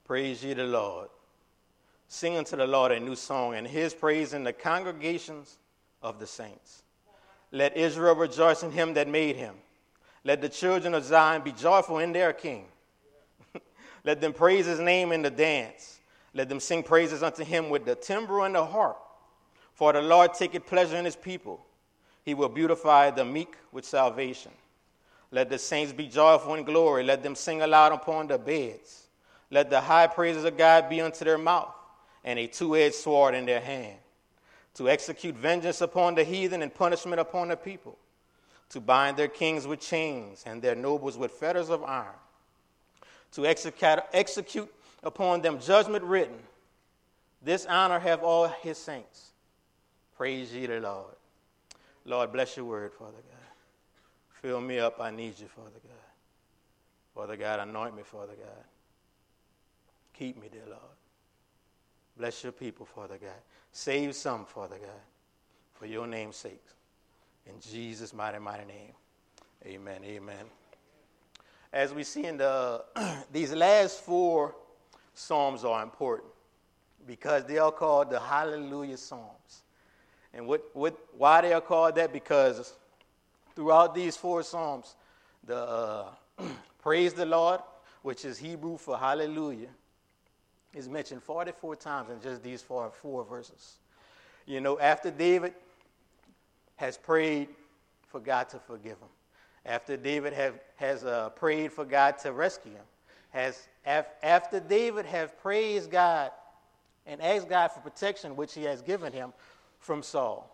Praise ye the Lord. Sing unto the Lord a new song, and his praise in the congregations of the saints. Let Israel rejoice in him that made him. Let the children of Zion be joyful in their king. Let them praise his name in the dance. Let them sing praises unto him with the timbrel and the harp. For the Lord taketh pleasure in his people. He will beautify the meek with salvation. Let the saints be joyful in glory. Let them sing aloud upon their beds. Let the high praises of God be unto their mouth, and a two-edged sword in their hand, to execute vengeance upon the heathen and punishment upon the people, to bind their kings with chains and their nobles with fetters of iron, to execute upon them judgment written. This honor have all his saints. Praise ye the Lord. Lord, bless your word, Father God. Fill me up, I need you, Father God. Father God, anoint me, Father God. Keep me, dear Lord. Bless your people, Father God. Save some, Father God, for your name's sake. In Jesus' mighty, mighty name, amen, amen. As we see in these last four Psalms are important because they are called the Hallelujah Psalms. And why they are called that? Because throughout these four Psalms, the praise the Lord, which is Hebrew for hallelujah, is mentioned 44 times in just these four verses. You know, after David has prayed for God to forgive him, after David has prayed for God to rescue him, after David has praised God and asked God for protection, which he has given him from Saul,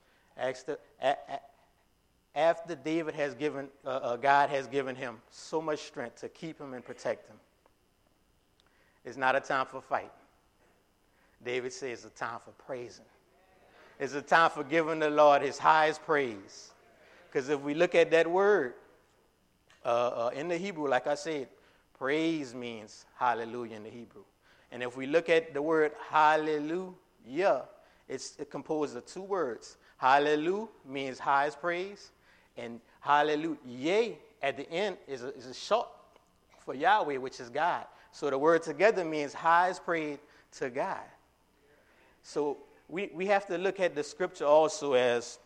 after David has given, God has given him so much strength to keep him and protect him, it's not a time for fighting. David says it's a time for praising. It's a time for giving the Lord his highest praise. Because if we look at that word in the Hebrew, like I said, praise means hallelujah in the Hebrew. And if we look at the word hallelujah, it's composed of two words. Hallelujah means highest praise, and hallelujah at the end is a short for Yahweh, which is God. So the word together means highest praise to God. So we have to look at the scripture also as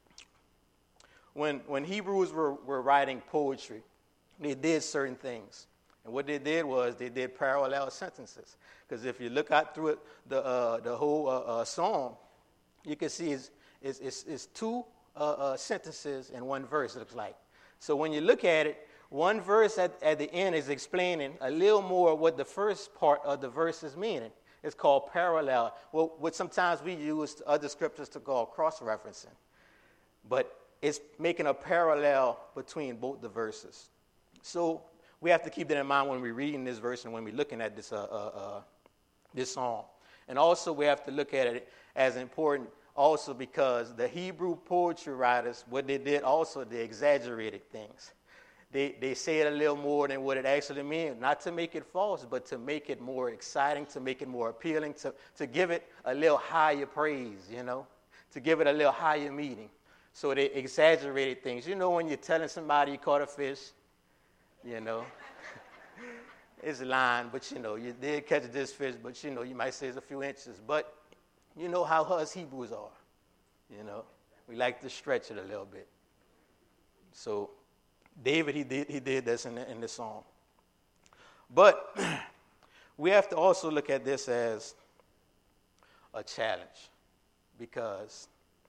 when Hebrews were writing poetry, they did certain things. And what they did was they did parallel sentences. Because if you look out through it, the whole psalm, you can see it's two sentences in one verse, it looks like. So when you look at it, one verse at the end is explaining a little more what the first part of the verse is meaning. It's called parallel, what sometimes we use other scriptures to call cross-referencing. But it's making a parallel between both the verses. So we have to keep that in mind when we're reading this verse and when we're looking at this psalm. And also we have to look at it as important also because the Hebrew poetry writers, what they did also, they exaggerated things. They say it a little more than what it actually means, not to make it false, but to make it more exciting, to make it more appealing, to give it a little higher praise, you know, to give it a little higher meaning. So they exaggerated things. You know, when you're telling somebody you caught a fish, you know, it's a line, but, you know, you did catch this fish, but, you know, you might say it's a few inches. But you know how us Hebrews are, you know. We like to stretch it a little bit. So David, he did this in this song. But we have to also look at this as a challenge, because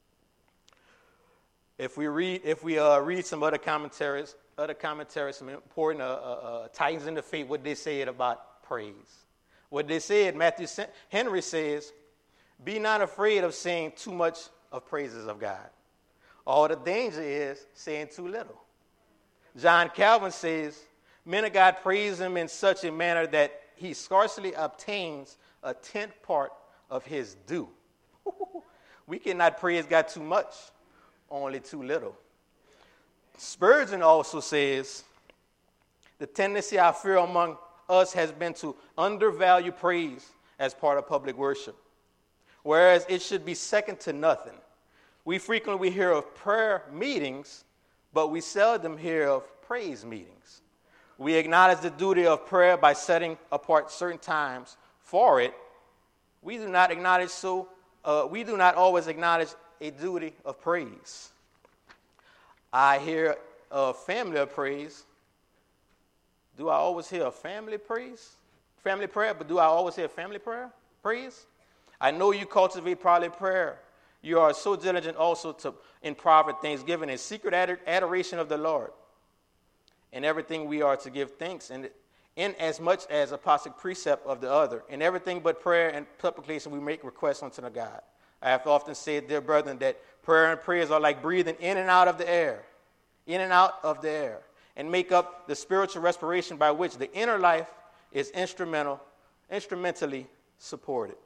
if we read some other commentaries, some important Titans in the faith, what they said about praise. What they said, Matthew Henry says, be not afraid of saying too much of praises of God. All the danger is saying too little. John Calvin says, men of God praise him in such a manner that he scarcely obtains a 10th part of his due. We cannot praise God too much, only too little. Spurgeon also says, the tendency I fear among us has been to undervalue praise as part of public worship, whereas it should be second to nothing. We frequently hear of prayer meetings, but we seldom hear of praise meetings. We acknowledge the duty of prayer by setting apart certain times for it. We do not always acknowledge a duty of praise. I hear a family of praise. Do I always hear a family praise? Family prayer, but do I always hear family prayer? Praise? I know you cultivate probably prayer. You are so diligent also in private thanksgiving and secret adoration of the Lord. In everything we are to give thanks, and in as much as apostolic precept of the other. In everything but prayer and supplication we make requests unto the God. I have often said, dear brethren, that prayer and prayers are like breathing in and out of the air. In and out of the air. And make up the spiritual respiration by which the inner life is instrumentally supported.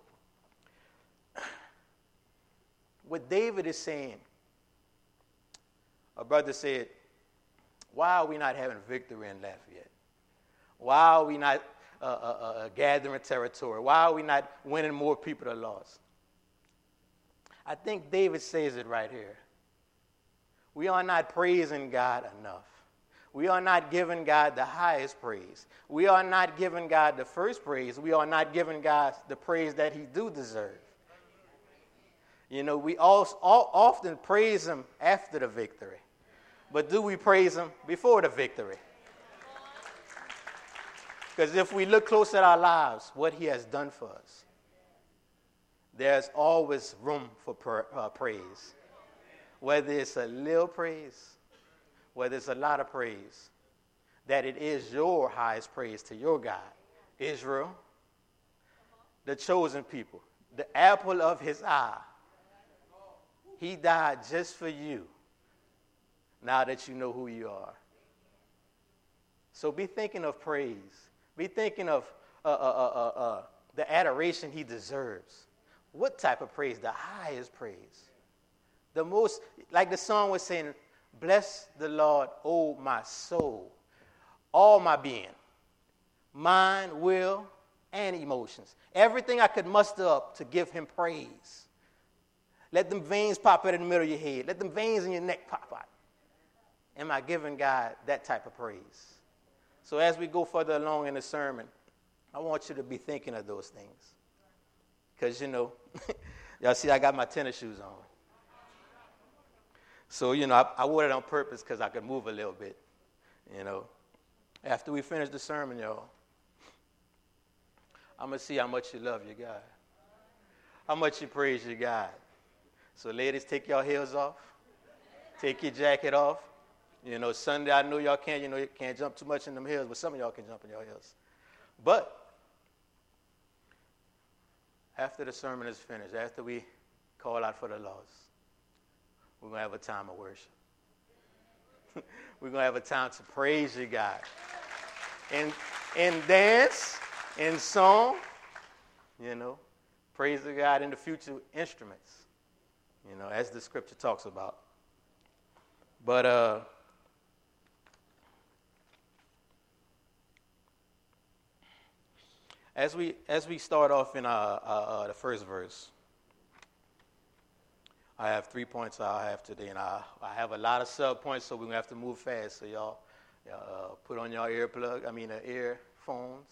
What David is saying, a brother said, why are we not having victory in Lafayette? Why are we not gathering territory? Why are we not winning more people that are lost? I think David says it right here. We are not praising God enough. We are not giving God the highest praise. We are not giving God the first praise. We are not giving God the praise that he do deserve. You know, we often praise him after the victory. But do we praise him before the victory? Because if we look close at our lives, what he has done for us, there's always room for praise. Whether it's a little praise, whether it's a lot of praise, that it is your highest praise to your God. Israel, the chosen people, the apple of his eye. He died just for you, now that you know who you are. So be thinking of praise. Be thinking of the adoration he deserves. What type of praise? The highest praise. The most, like the song was saying, bless the Lord, O my soul, all my being, mind, will, and emotions. Everything I could muster up to give him praise. Let them veins pop out in the middle of your head. Let them veins in your neck pop out. Am I giving God that type of praise? So as we go further along in the sermon, I want you to be thinking of those things. Because, you know, y'all see I got my tennis shoes on. So, you know, I wore it on purpose because I could move a little bit, you know. After we finish the sermon, y'all, I'm going to see how much you love your God. How much you praise your God. So, ladies, take your heels off. Take your jacket off. You know, Sunday, I know y'all can't, you can't jump too much in them hills, but some of y'all can jump in your hills. But after the sermon is finished, after we call out for the lost, we're going to have a time of worship. We're going to have a time to praise you, God. In dance, in song, you know, praise the God in the future instruments, you know, as the scripture talks about. But as we start off in the first verse, I have 3 points I have today, and I have a lot of sub points, so we're gonna have to move fast. So y'all put on your earphones.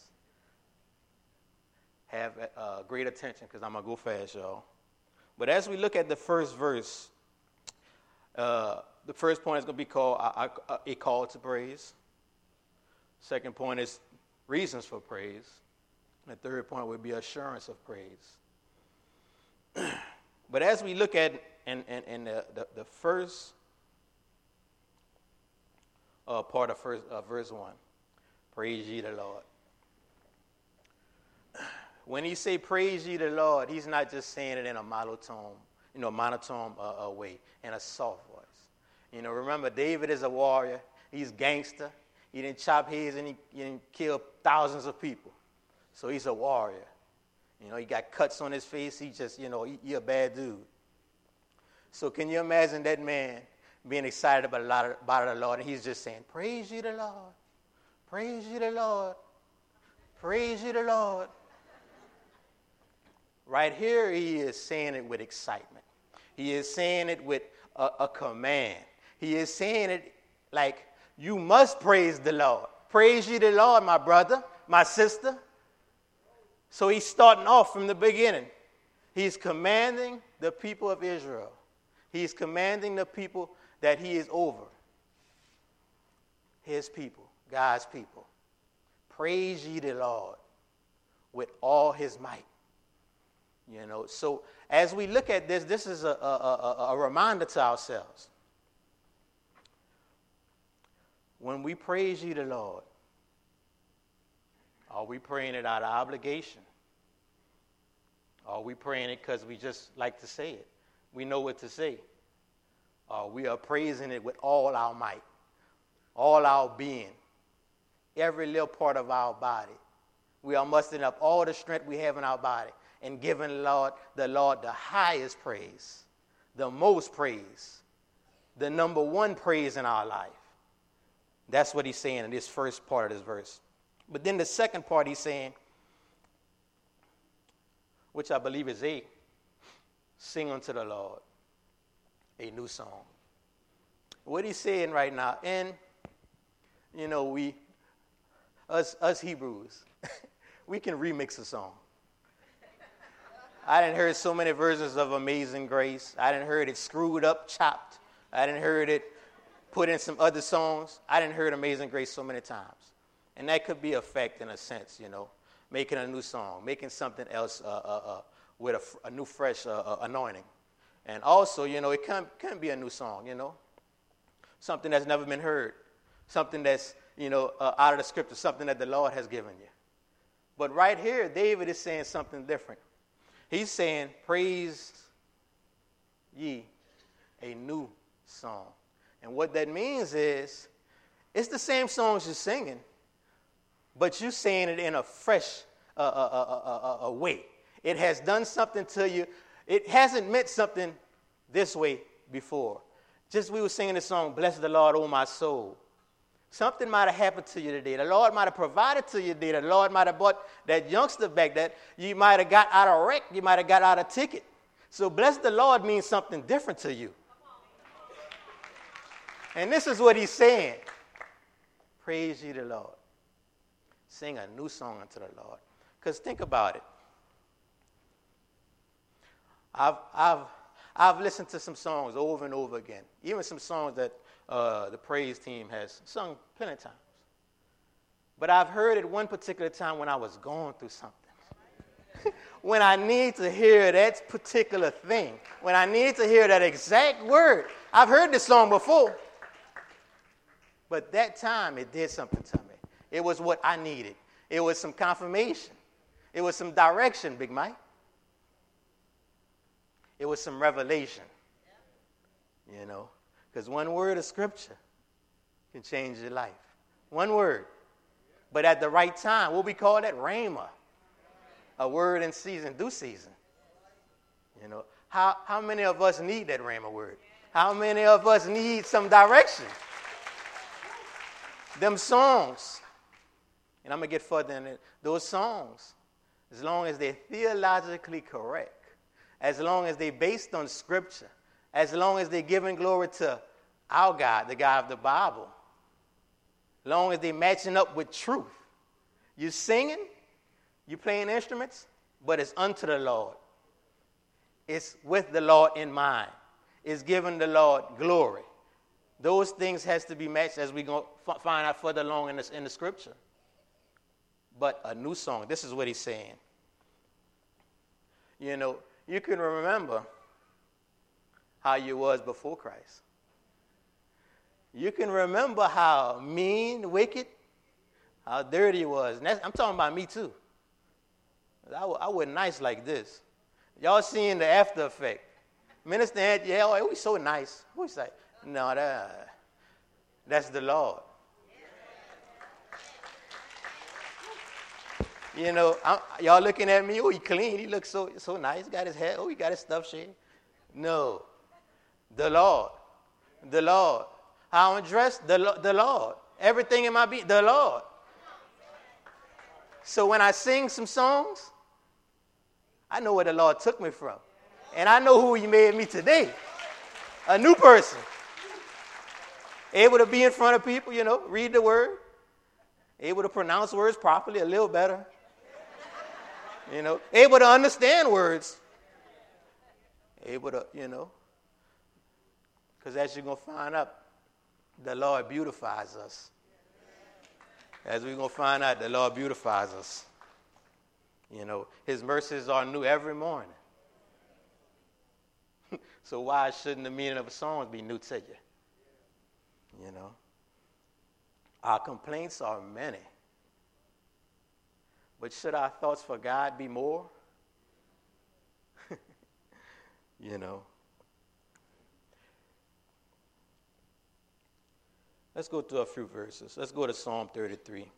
Have great attention, because I'm gonna go fast, y'all. But as we look at the first verse, the first point is gonna be called a call to praise. Second point is reasons for praise. And the third point would be assurance of praise. But as we look at in the first part of verse 1, praise ye the Lord. When he say praise ye the Lord, he's not just saying it in a monotone way, in a soft voice. You know, remember, David is a warrior. He's gangster. He didn't chop heads and he didn't kill thousands of people. So he's a warrior. You know, he got cuts on his face. He just, he a bad dude. So can you imagine that man being excited about the Lord, and he's just saying, praise ye the Lord. Praise ye the Lord. Praise ye the Lord. Right here, he is saying it with excitement. He is saying it with a command. He is saying it like, you must praise the Lord. Praise ye the Lord, my brother, my sister. So he's starting off from the beginning. He's commanding the people of Israel. He's commanding the people that he is over. His people, God's people. Praise ye the Lord with all his might. So as we look at this, this is a reminder to ourselves. When we praise ye the Lord, are we praying it out of obligation? Are we praying it because we just like to say it? We know what to say. We are praising it with all our might, all our being, every little part of our body. We are mustering up all the strength we have in our body and giving the Lord the highest praise, the most praise, the number one praise in our life. That's what he's saying in this first part of this verse. But then the second part he's saying, which I believe is sing unto the Lord a new song. What he's saying right now, and we, us Hebrews, we can remix a song. I didn't hear so many versions of Amazing Grace. I didn't hear it screwed up, chopped. I didn't hear it put in some other songs. I didn't hear Amazing Grace so many times. And that could be effect in a sense, making a new song, making something else with a new, fresh anointing. And also, it can be a new song, something that's never been heard, something that's, out of the scripture, something that the Lord has given you. But right here, David is saying something different. He's saying, praise ye a new song. And what that means is, it's the same songs you're singing, but you're saying it in a fresh way. It has done something to you. It hasn't meant something this way before. Just we were singing the song, Bless the Lord, O my soul. Something might have happened to you today. The Lord might have provided to you today. The Lord might have brought that youngster back that you might have got out of wreck. You might have got out of ticket. So bless the Lord means something different to you. And this is what he's saying. Praise ye the Lord. Sing a new song unto the Lord. Because think about it. I've listened to some songs over and over again. Even some songs that the praise team has sung plenty of times. But I've heard it one particular time when I was going through something. When I need to hear that particular thing. When I need to hear that exact word. I've heard this song before. But that time, it did something to me. It was what I needed. It was some confirmation. It was some direction, Big Mike. It was some revelation. Because one word of scripture can change your life. One word. But at the right time, what we call that? Rhema. A word in season, due season. How many of us need that rhema word? How many of us need some direction? Them songs, and I'm going to get further in it, those songs, as long as they're theologically correct, as long as they're based on scripture, as long as they're giving glory to our God, the God of the Bible, as long as they're matching up with truth. You're singing, you're playing instruments, but it's unto the Lord. It's with the Lord in mind. It's giving the Lord glory. Those things has to be matched as we go find out further along in the scripture. But a new song, this is what he's saying. You can remember how you was before Christ. You can remember how mean, wicked, how dirty you was. And I'm talking about me too. I wasn't nice like this. Y'all seeing the after effect. Minister Anthony, it was so nice. Who's like, no, that's the Lord. Y'all looking at me, he clean. He looks so nice. He got his hair. He got his stuff shaved. No. The Lord. The Lord. How I'm dressed, the Lord. Everything in my being, the Lord. So when I sing some songs, I know where the Lord took me from. And I know who he made me today. A new person. Able to be in front of people, read the word. able to pronounce words properly a little better, able to understand words, able to, because as you're going to find out, the Lord beautifies us. As we're going to find out, the Lord beautifies us. His mercies are new every morning. So why shouldn't the meaning of a song be new to you? Our complaints are many. But should our thoughts for God be more? Let's go to a few verses. Let's go to Psalm 33:3.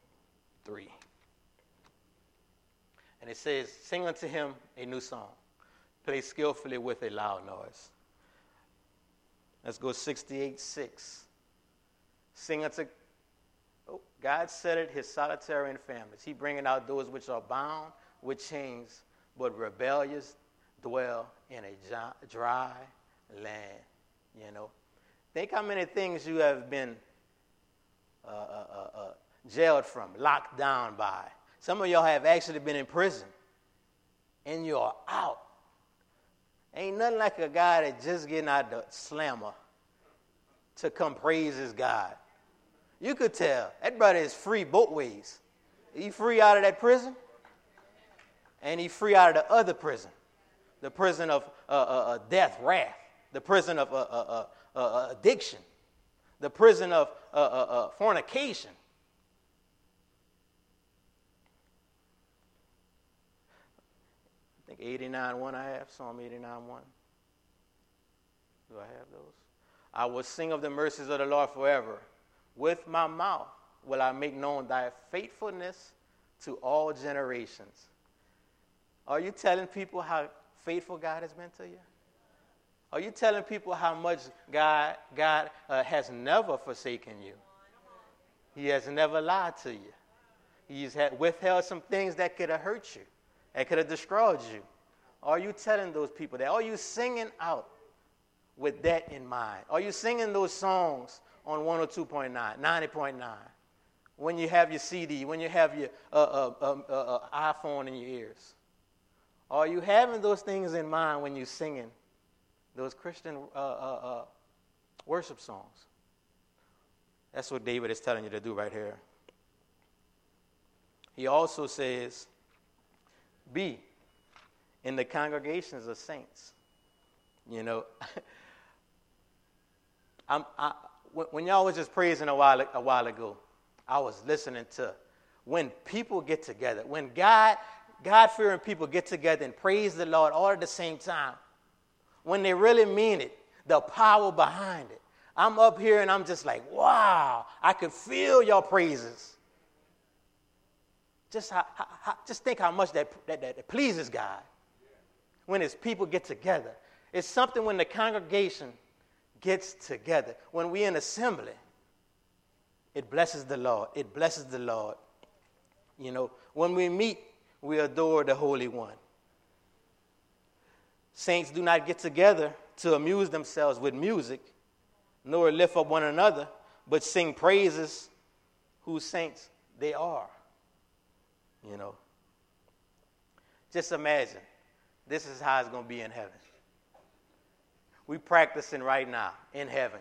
And it says, sing unto him a new song. Play skillfully with a loud noise. Let's go 68:6. Sing unto God setteth his solitary in families. He bringeth out those which are bound with chains, but rebellious dwell in a dry land. Think how many things you have been jailed from, locked down by. Some of y'all have actually been in prison, and you're out. Ain't nothing like a guy that just getting out the slammer to come praise his God. You could tell that brother is free both ways. He free out of that prison, and he free out of the other prison, the prison of death, wrath, the prison of addiction, the prison of fornication. I think 89:1 I have, Psalm 89:1. Do I have those? I will sing of the mercies of the Lord forever. With my mouth will I make known thy faithfulness to all generations. Are you telling people how faithful God has been to you? Are you telling people how much God has never forsaken you? He has never lied to you. He's withheld some things that could have hurt you, that could have destroyed you. Are you telling those people that? Are you singing out with that in mind? Are you singing those songs on 102.9, 90.9, when you have your CD, when you have your iPhone in your ears? Are you having those things in mind when you're singing those Christian worship songs? That's what David is telling you to do right here. He also says, be in the congregations of saints. When y'all was just praising a while ago, I was listening to when people get together, when God-fearing people get together and praise the Lord all at the same time, when they really mean it, the power behind it. I'm up here and I'm just like, wow, I could feel your praises. Just think how much that pleases God when his people get together. It's something when the congregation gets together. When we're in assembly, it blesses the Lord. It blesses the Lord. When we meet, we adore the Holy One. Saints do not get together to amuse themselves with music, nor lift up one another, but sing praises whose saints they are. Just imagine, this is how it's going to be in heaven. We practicing right now in heaven.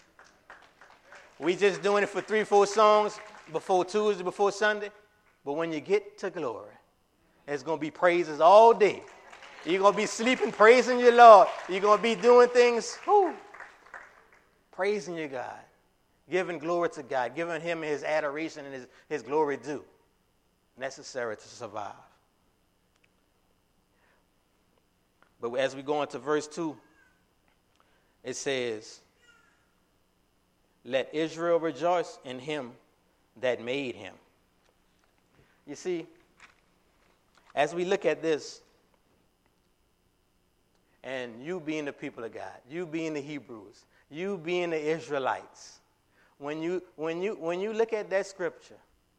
We just doing it for 3-4 songs before Tuesday, before Sunday. But when you get to glory, it's going to be praises all day. You're going to be sleeping, praising your Lord. You're going to be doing things, praising your God, giving glory to God, giving him his adoration and his glory due, necessary to survive. But as we go into verse 2, it says, let Israel rejoice in him that made him. You see, as we look at this, and you being the people of God, you being the Hebrews, you being the Israelites, when you look at that scripture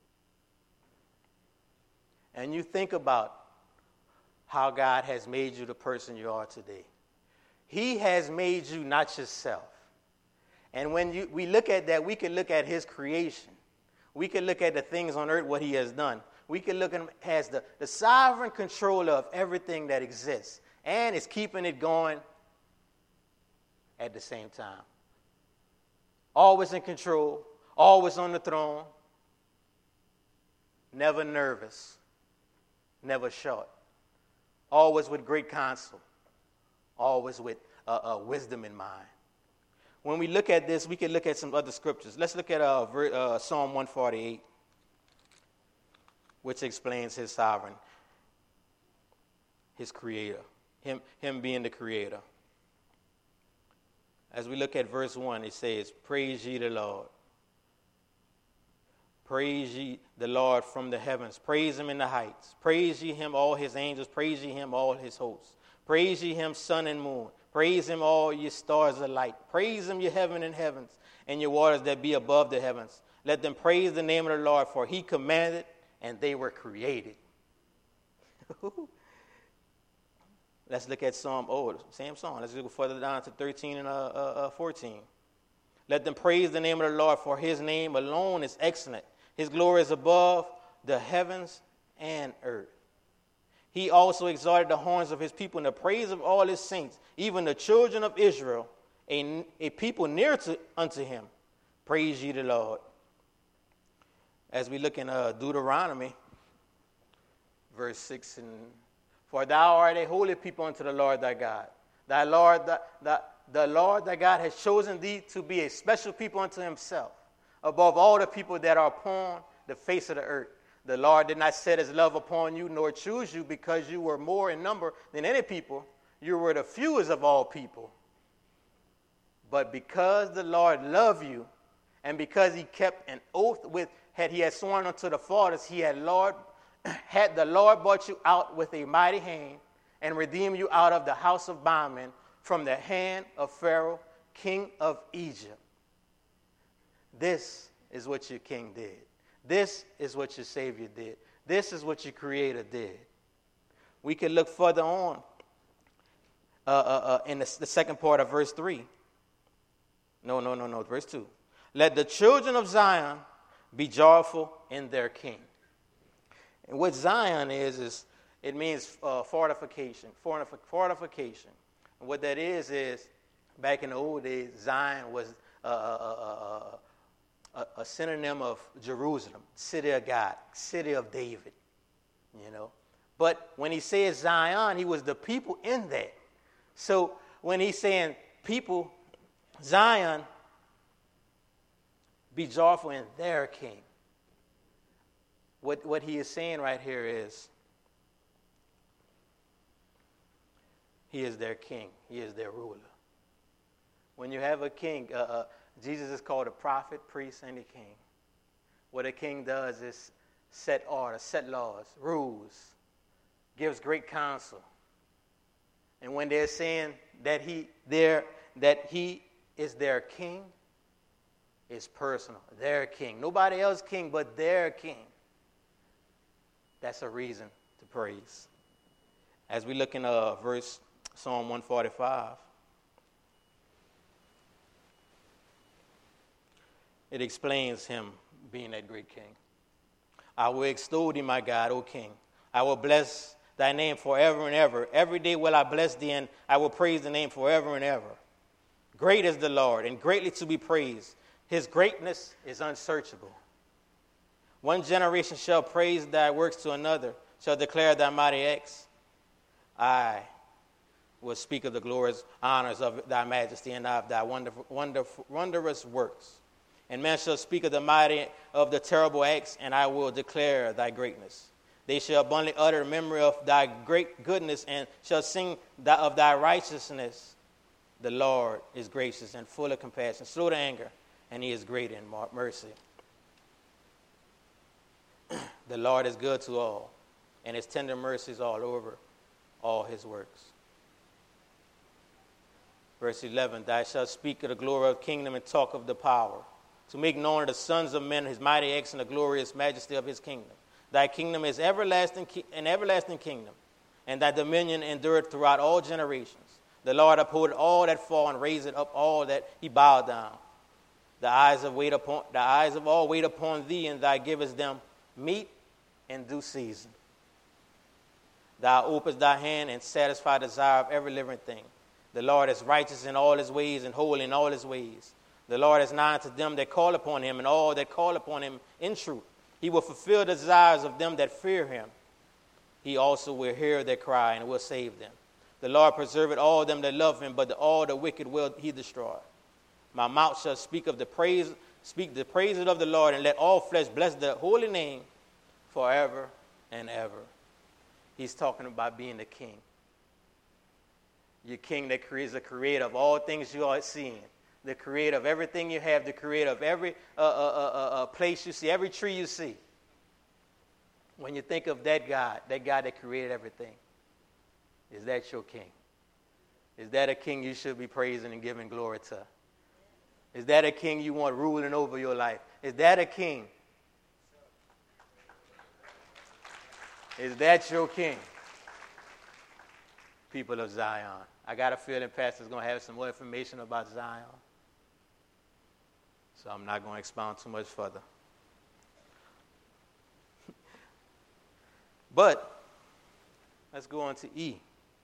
and you think about how God has made you the person you are today, he has made you not yourself. And when we look at that, we can look at his creation. We can look at the things on earth, what he has done. We can look at him as the sovereign controller of everything that exists and is keeping it going at the same time. Always in control, always on the throne, never nervous, never short, always with great counsel, always with wisdom in mind. When we look at this, we can look at some other scriptures. Let's look at Psalm 148, which explains his sovereign, his creator, him being the creator. As we look at verse 1, it says, praise ye the Lord. Praise ye the Lord from the heavens. Praise him in the heights. Praise ye him, all his angels. Praise ye him, all his hosts. Praise ye him, sun and moon. Praise him, all ye stars of light. Praise him, ye heaven and heavens, and your waters that be above the heavens. Let them praise the name of the Lord, for he commanded, and they were created. Let's look at same song. Let's go further down to 13 and 14. Let them praise the name of the Lord, for his name alone is excellent. His glory is above the heavens and earth. He also exalted the horns of his people in the praise of all his saints, even the children of Israel, a people near unto him. Praise ye the Lord. As we look in Deuteronomy, verse 6, for thou art a holy people unto the Lord thy God. The Lord thy God has chosen thee to be a special people unto himself, above all the people that are upon the face of the earth. The Lord did not set his love upon you, nor choose you, because you were more in number than any people. You were the fewest of all people. But because the Lord loved you, and because he kept an oath he had sworn unto the fathers, had the Lord brought you out with a mighty hand, and redeemed you out of the house of bondmen, from the hand of Pharaoh, king of Egypt. This is what your king did. This is what your Savior did. This is what your Creator did. We can look further on in the second part of verse 3. No, verse 2. Let the children of Zion be joyful in their king. And what Zion is it means fortification. Fortification. And what that is back in the old days, Zion was a synonym of Jerusalem, city of God, city of David, But when he says Zion, he was the people in that. So when he's saying people, Zion, be joyful in their king. What he is saying right here is he is their king. He is their ruler. When you have a king, Jesus is called a prophet, priest, and a king. What a king does is set order, set laws, rules, gives great counsel. And when they're saying that he is their king, it's personal. Their king. Nobody else's king, but their king. That's a reason to praise. As we look in Psalm 145, it explains him being that great king. I will extol thee, my God, O King. I will bless thy name forever and ever. Every day will I bless thee, and I will praise the name forever and ever. Great is the Lord, and greatly to be praised. His greatness is unsearchable. One generation shall praise thy works to another, shall declare thy mighty acts. I will speak of the glorious honors of thy majesty and of thy wondrous works. And man shall speak of the mighty, of the terrible acts, and I will declare thy greatness. They shall abundantly utter the memory of thy great goodness, and shall sing of thy righteousness. The Lord is gracious and full of compassion, slow to anger, and he is great in mercy. The Lord is good to all, and his tender mercies all over all his works. Verse 11, thou shalt speak of the glory of the kingdom and talk of the power, to make known to the sons of men his mighty acts and the glorious majesty of his kingdom. Thy kingdom is an everlasting kingdom, and thy dominion endureth throughout all generations. The Lord upholdeth all that fall, and raiseth up all that he bowed down. The eyes of all wait upon thee, and thou givest them meat in due season. Thou openest thy hand and satisfy the desire of every living thing. The Lord is righteous in all his ways and holy in all his ways. The Lord is nigh to them that call upon him, and all that call upon him in truth. He will fulfill the desires of them that fear him. He also will hear their cry and will save them. The Lord preserveth all them that love him, but all the wicked will he destroy. My mouth shall speak the praises of the Lord, and let all flesh bless the holy name forever and ever. He's talking about being the king. Your king that creates the creator of all things you are seeing. The creator of everything you have, the creator of every place you see, every tree you see. When you think of that God that created everything, is that your king? Is that a king you should be praising and giving glory to? Is that a king you want ruling over your life? Is that a king? Is that your king? People of Zion. I got a feeling Pastor's going to have some more information about Zion. So I'm not going to expound too much further. But let's go on to E.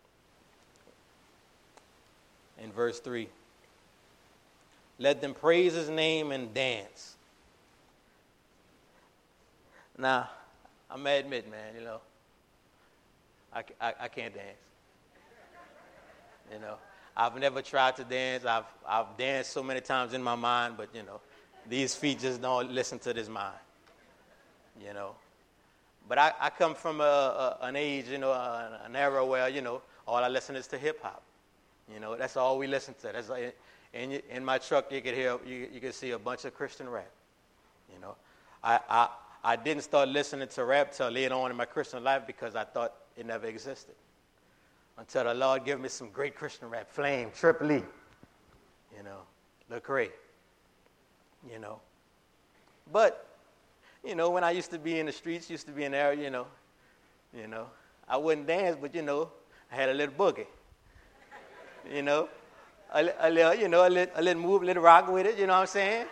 In verse 3. Let them praise his name and dance. Now, I'm going to admit, man, I can't dance. I've never tried to dance. I've danced so many times in my mind, but, these feet just don't listen to this mind, But I come from an age, an era where, all I listen is to hip-hop. That's all we listen to. That's like, in my truck, you could see a bunch of Christian rap. I didn't start listening to rap till later on in my Christian life because I thought it never existed. Until the Lord gave me some great Christian rap. Flame, Triple E, Lecrae, But, when I used to be in the streets, used to be in there, I wouldn't dance, but, I had a little boogie. A little move, a little rock with it, you know what I'm saying?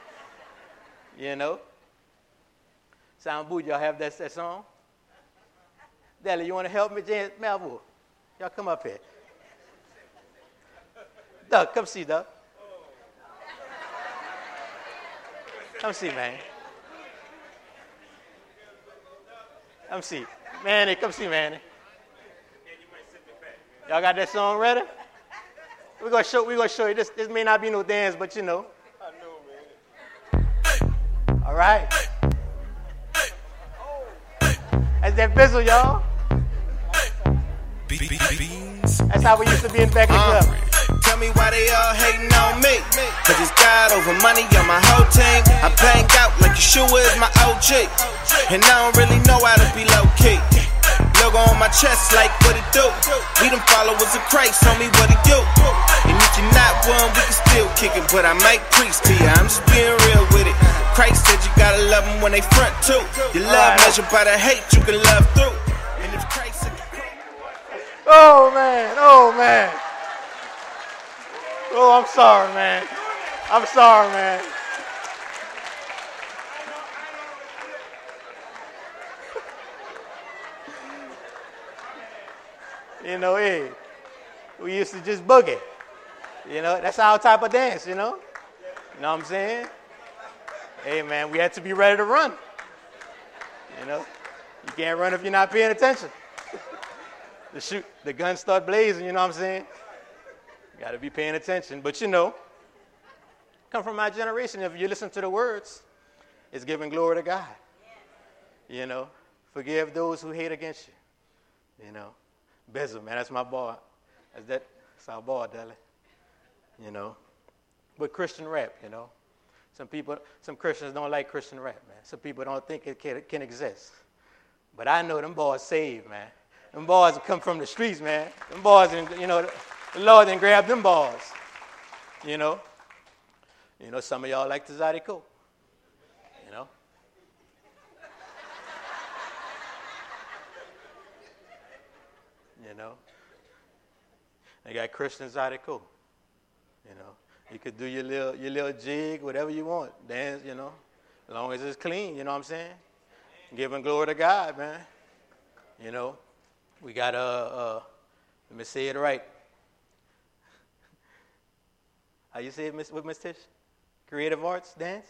Sound Boo, y'all have that song? Dally, you want to help me, James Melville? Y'all come up here. Doug, come see, Doug. Come see, man. Come see. Manny, come see, Manny. Y'all got that song ready? We're gonna show you. This may not be no dance, but I know, man. All right. That's that bizzle, y'all. That's how we used to be in back in the club. Tell me why they all hating on me. Cause it's God over money on my whole team. I bang out like Yeshua is my OG. And I don't really know how to be low key. Logo on my chest like what it do. We them followers of Christ, tell me what it do. And if you're not one, we can still kick it. But I might preach to you, I'm just being real with it. Christ said you gotta love them when they front too. Your love measured by the hate you can love through. And if Christ said oh man. Oh, I'm sorry, man. Hey, we used to just boogie. That's our type of dance, You know what I'm saying? Hey, man, we had to be ready to run. You can't run if you're not paying attention. The guns start blazing, you know what I'm saying? You got to be paying attention. But come from my generation, if you listen to the words, it's giving glory to God. Forgive those who hate against you. Bezel, man, that's my boy. That's our boy, Deli. But Christian rap, some Christians don't like Christian rap, man. Some people don't think it can exist. But I know them boys saved, man. Them boys come from the streets, man. Them boys, the Lord didn't grab them boys. Some of y'all like the Zydeco. They got Christian Zydeco. You could do your little jig, whatever you want, dance, you know, as long as it's clean, you know what I'm saying? Giving glory to God, man. You know, we got, let me say it right. How you say it with Miss Tish? Creative arts dance?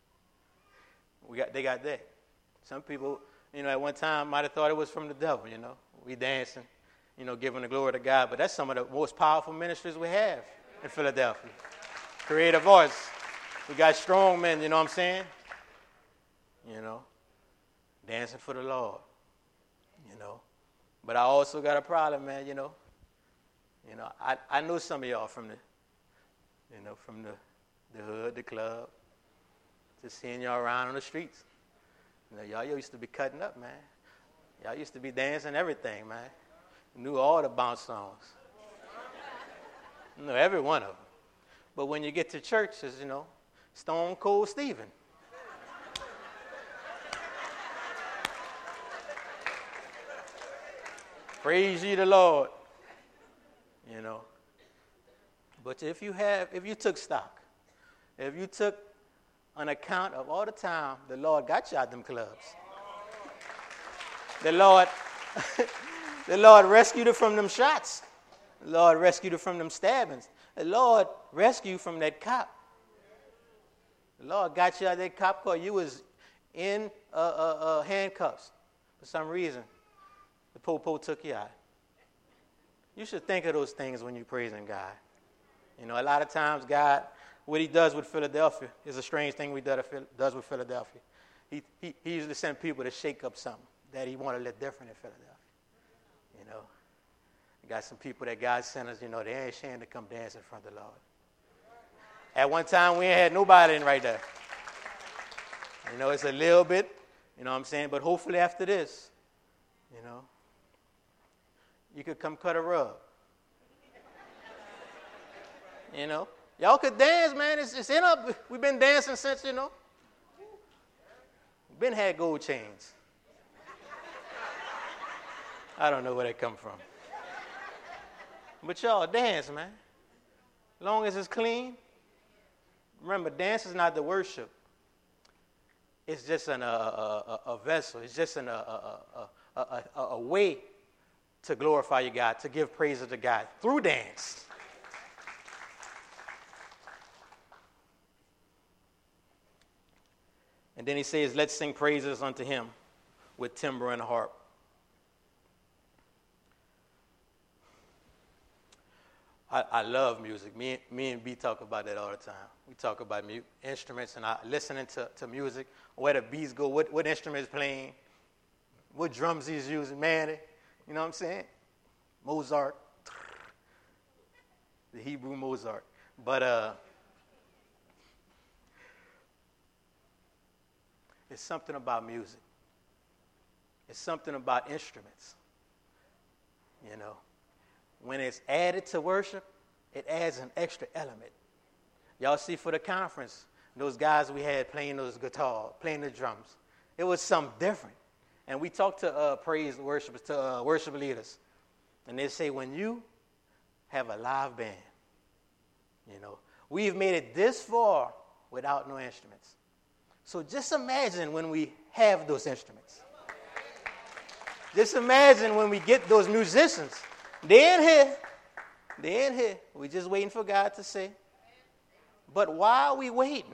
They got that. Some people, you know, at one time might have thought it was from the devil, you know. We dancing, you know, giving the glory to God. But that's some of the most powerful ministries we have in Philadelphia. Creative arts. We got strong men, you know what I'm saying? You know, dancing for the Lord, you know. But I also got a problem, man, you know. You know, I know some of y'all from the, you know, from the hood, the club, just seeing y'all around on the streets. You know, y'all used to be cutting up, man. Y'all used to be dancing everything, man. Knew all the bounce songs. You know, every one of them. But when you get to churches, you know, Stone Cold Stephen. Praise ye the Lord. You know. But if you took stock, if you took an account of all the time the Lord got you out them clubs, the Lord rescued you from them shots. The Lord rescued you from them stabbings. The Lord rescued you from that cop. The Lord got you out of that cop car. You was in handcuffs for some reason. The po-po took you out. You should think of those things when you're praising God. You know, a lot of times God, what he does with Philadelphia is a strange thing he does with Philadelphia. He usually sends people to shake up something that he wanted a little different in Philadelphia. You know, you got some people that God sent us, you know, they ain't ashamed to come dance in front of the Lord. At one time, we ain't had nobody in right there. You know, it's a little bit, you know what I'm saying? But hopefully after this, you know, you could come cut a rug. You know, y'all could dance, man. It's in up. We've been dancing since, you know. We've been had gold chains. I don't know where they come from. But y'all dance, man. As long as it's clean. Remember, dance is not the worship. It's just a vessel. It's just a way to glorify your God, to give praises to God through dance. And then he says, let's sing praises unto him with timbrel and harp. I love music. Me and B talk about that all the time. We talk about instruments and listening to music, where the beats go, what instruments playing, what drums he's using. Man, you know what I'm saying? Mozart, the Hebrew Mozart. But it's something about music. It's something about instruments. You know, when it's added to worship, it adds an extra element. Y'all see for the conference, those guys we had playing those guitars, playing the drums. It was something different. And we talked to praise worshipers, to worship leaders. And they say, when you have a live band, you know, we've made it this far without no instruments. So just imagine when we have those instruments. Just imagine when we get those musicians. They're in here. We're just waiting for God to say. But while we waiting,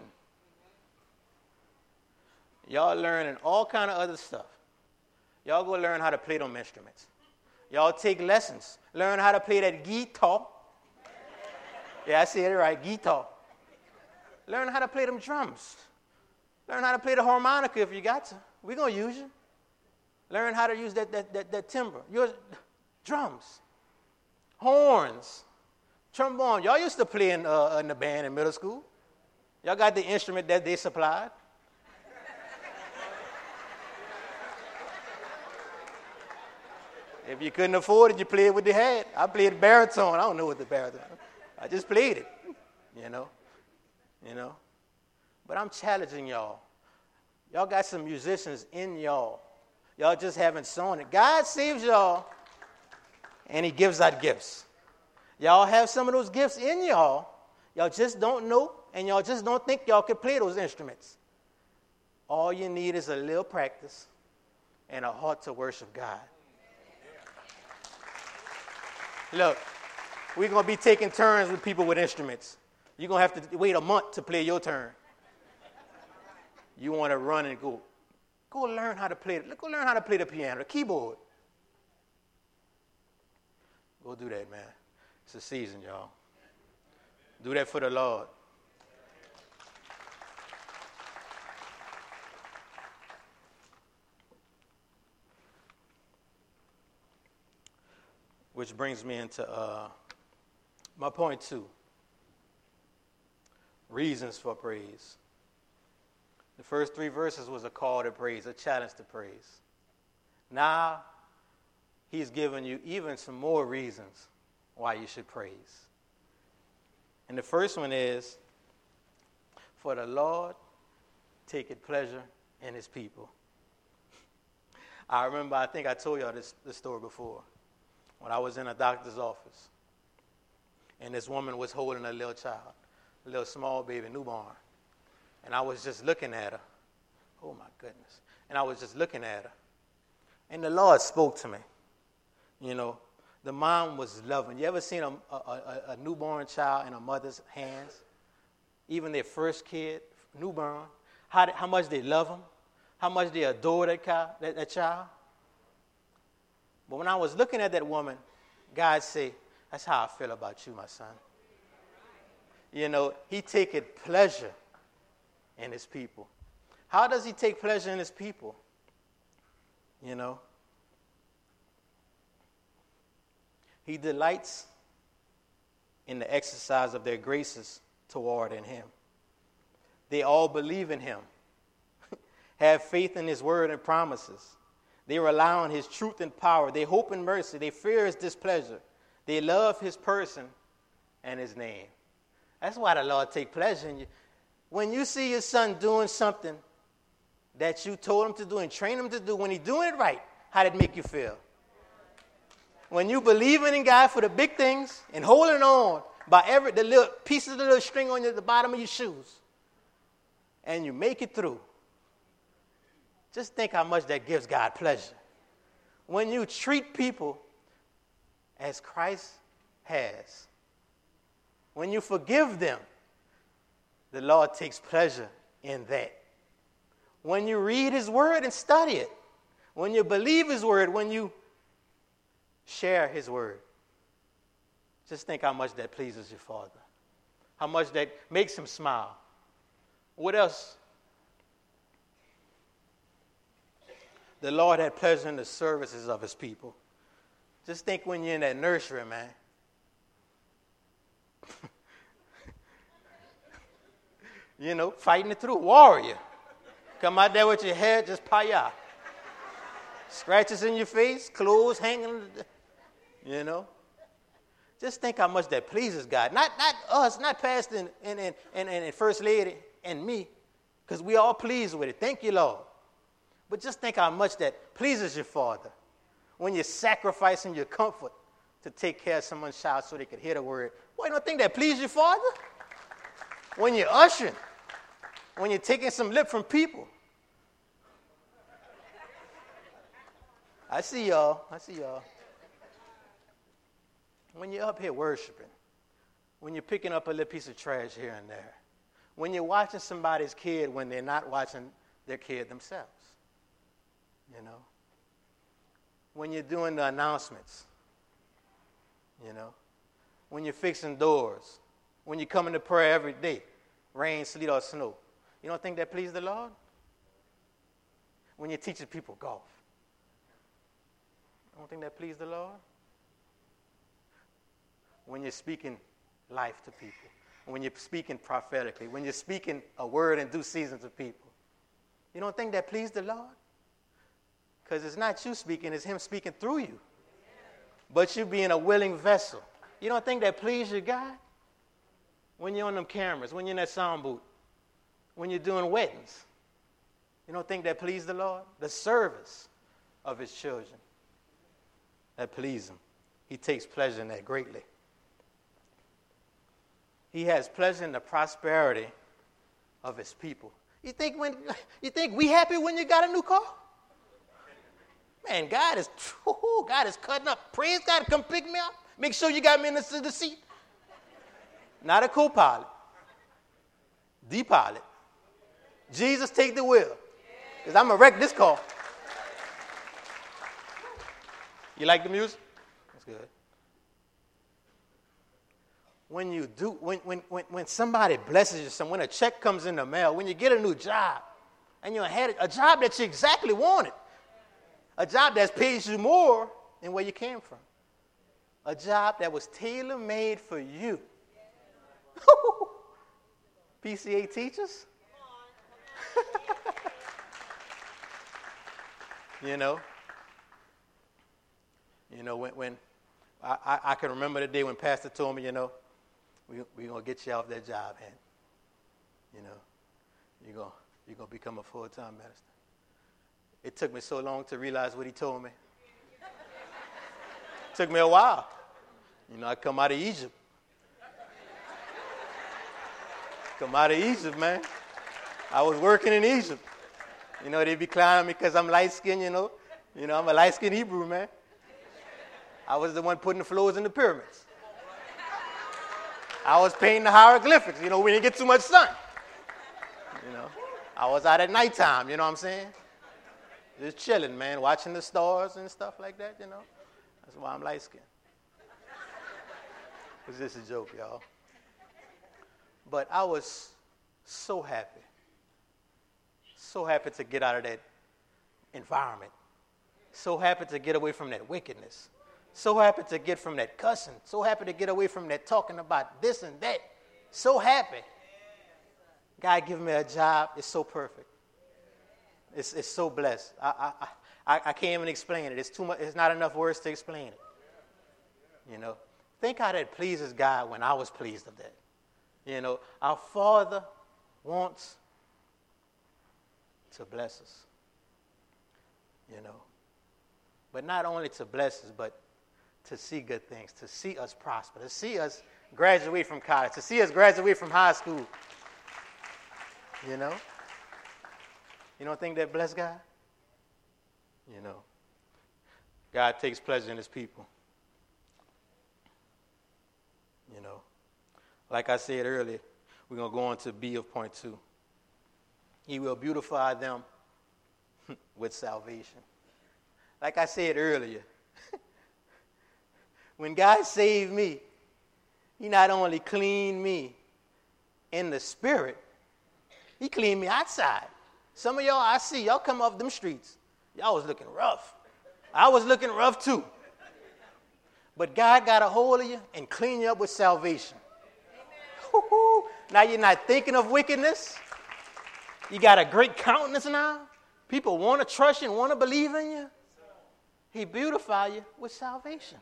y'all learning all kind of other stuff. Y'all go learn how to play them instruments. Y'all take lessons. Learn how to play that guitar. Yeah, I said it right, guitar. Learn how to play them drums. Learn how to play the harmonica if you got to. We're going to use you. Learn how to use that timbre. Your drums, horns, trombone. Y'all used to play in the band in middle school. Y'all got the instrument that they supplied. If you couldn't afford it, you played what they had. I played baritone. I don't know what the baritone. I just played it, you know. But I'm challenging y'all. Y'all got some musicians in y'all. Y'all just haven't sown it. God saves y'all, and he gives out gifts. Y'all have some of those gifts in y'all. Y'all just don't know, and y'all just don't think y'all can play those instruments. All you need is a little practice and a heart to worship God. Look, we're going to be taking turns with people with instruments. You're going to have to wait a month to play your turn. You want to run and go learn how to play it. Go learn how to play the piano, the keyboard. Go do that, man. It's a season, y'all. Do that for the Lord. Which brings me into my point 2. Reasons for praise. The first 3 verses was a call to praise, a challenge to praise. Now, he's given you even some more reasons why you should praise. And the first one is, for the Lord taketh pleasure in his people. I remember, I think I told y'all this story before. When I was in a doctor's office, and this woman was holding a little child, a little small baby, newborn. And I was just looking at her. Oh, my goodness. And I was just looking at her. And the Lord spoke to me. You know, the mom was loving. You ever seen a newborn child in a mother's hands? Even their first kid, newborn. How much they love them. How much they adore that child. But when I was looking at that woman, God said, that's how I feel about you, my son. You know, he taketh pleasure in his people. How does he take pleasure in his people? You know, he delights in the exercise of their graces toward him. They all believe in him, have faith in his word and promises. They rely on his truth and power. They hope in mercy. They fear his displeasure. They love his person and his name. That's why the Lord takes pleasure in you. When you see your son doing something that you told him to do and train him to do, when he's doing it right, how did it make you feel? When you believing in God for the big things and holding on by the little pieces of the little string on the bottom of your shoes, and you make it through, just think how much that gives God pleasure. When you treat people as Christ has, when you forgive them, the Lord takes pleasure in that. When you read his word and study it, when you believe his word, when you share his word, just think how much that pleases your Father, how much that makes him smile. What else? The Lord had pleasure in the services of his people. Just think when you're in that nursery, man. You know, fighting it through, warrior. Come out there with your hair just paya. Scratches in your face, clothes hanging, you know. Just think how much that pleases God. Not us, not Pastor and First Lady and me, because we all pleased with it. Thank you, Lord. But just think how much that pleases your Father when you're sacrificing your comfort to take care of someone's child so they could hear the word. Boy, you don't think that pleases your Father? When you're ushering, when you're taking some lip from people. I see y'all. When you're up here worshiping, when you're picking up a little piece of trash here and there, when you're watching somebody's kid when they're not watching their kid themselves, you know, when you're doing the announcements, you know, when you're fixing doors, when you come into prayer every day, rain, sleet, or snow, you don't think that pleases the Lord? When you're teaching people golf, you don't think that pleases the Lord? When you're speaking life to people, when you're speaking prophetically, when you're speaking a word in due season to people, you don't think that pleases the Lord? Because it's not you speaking, it's him speaking through you. But you being a willing vessel. You don't think that pleases your God? When you're on them cameras, when you're in that sound booth, when you're doing weddings, you don't think that pleases the Lord? The service of his children, that please him. He takes pleasure in that greatly. He has pleasure in the prosperity of his people. You think we happy when you got a new car? Man, God is cutting up. Praise God, come pick me up. Make sure you got me in the seat. Not a co-pilot. The pilot. Jesus, take the wheel. Because I'm going to wreck this car. You like the music? That's good. When somebody blesses you, when a check comes in the mail, when you get a new job, and you had a job that you exactly wanted, a job that pays you more than where you came from, a job that was tailor-made for you. PCA teachers? When I can remember the day when Pastor told me, we're going to get you off that job, and, you're going to become a full-time minister. It took me so long to realize what he told me. It took me a while. I come out of Egypt. Man. I was working in Egypt. They be clowning me because I'm light-skinned, I'm a light-skinned Hebrew, man. I was the one putting the floors in the pyramids. I was painting the hieroglyphics, we didn't get too much sun. I was out at nighttime, you know what I'm saying? Just chilling, man, watching the stars and stuff like that, That's why I'm light-skinned. It's just a joke, y'all. But I was so happy to get out of that environment, so happy to get away from that wickedness, so happy to get from that cussing, so happy to get away from that talking about this and that, so happy. God giving me a job is so perfect. It's so blessed. I can't even explain it. It's too much. It's not enough words to explain it. Think how that pleases God when I was pleased of that. Our Father wants to bless us. But not only to bless us, but to see good things, to see us prosper, to see us graduate from college, to see us graduate from high school. You don't think that bless God? God takes pleasure in his people. Like I said earlier, we're going to go on to B of point 2. He will beautify them with salvation. Like I said earlier, when God saved me, he not only cleaned me in the spirit, he cleaned me outside. Some of y'all, I see, y'all come off them streets. Y'all was looking rough. I was looking rough too. But God got a hold of you and cleaned you up with salvation. Now you're not thinking of wickedness. You got a great countenance now. People want to trust you and want to believe in you. He beautified you with salvation.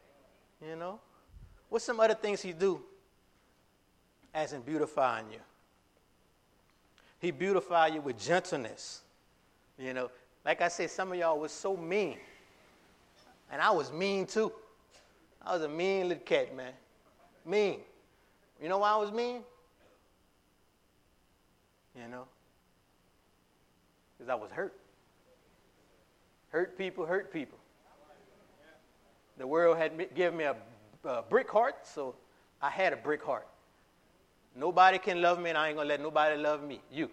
What's some other things he do as in beautifying you? He beautified you with gentleness. Like I said, some of y'all was so mean. And I was mean too. I was a mean little cat, man. Mean. You know why I was mean? Because I was hurt. Hurt people. The world had given me a brick heart, so I had a brick heart. Nobody can love me, and I ain't going to let nobody love me. You.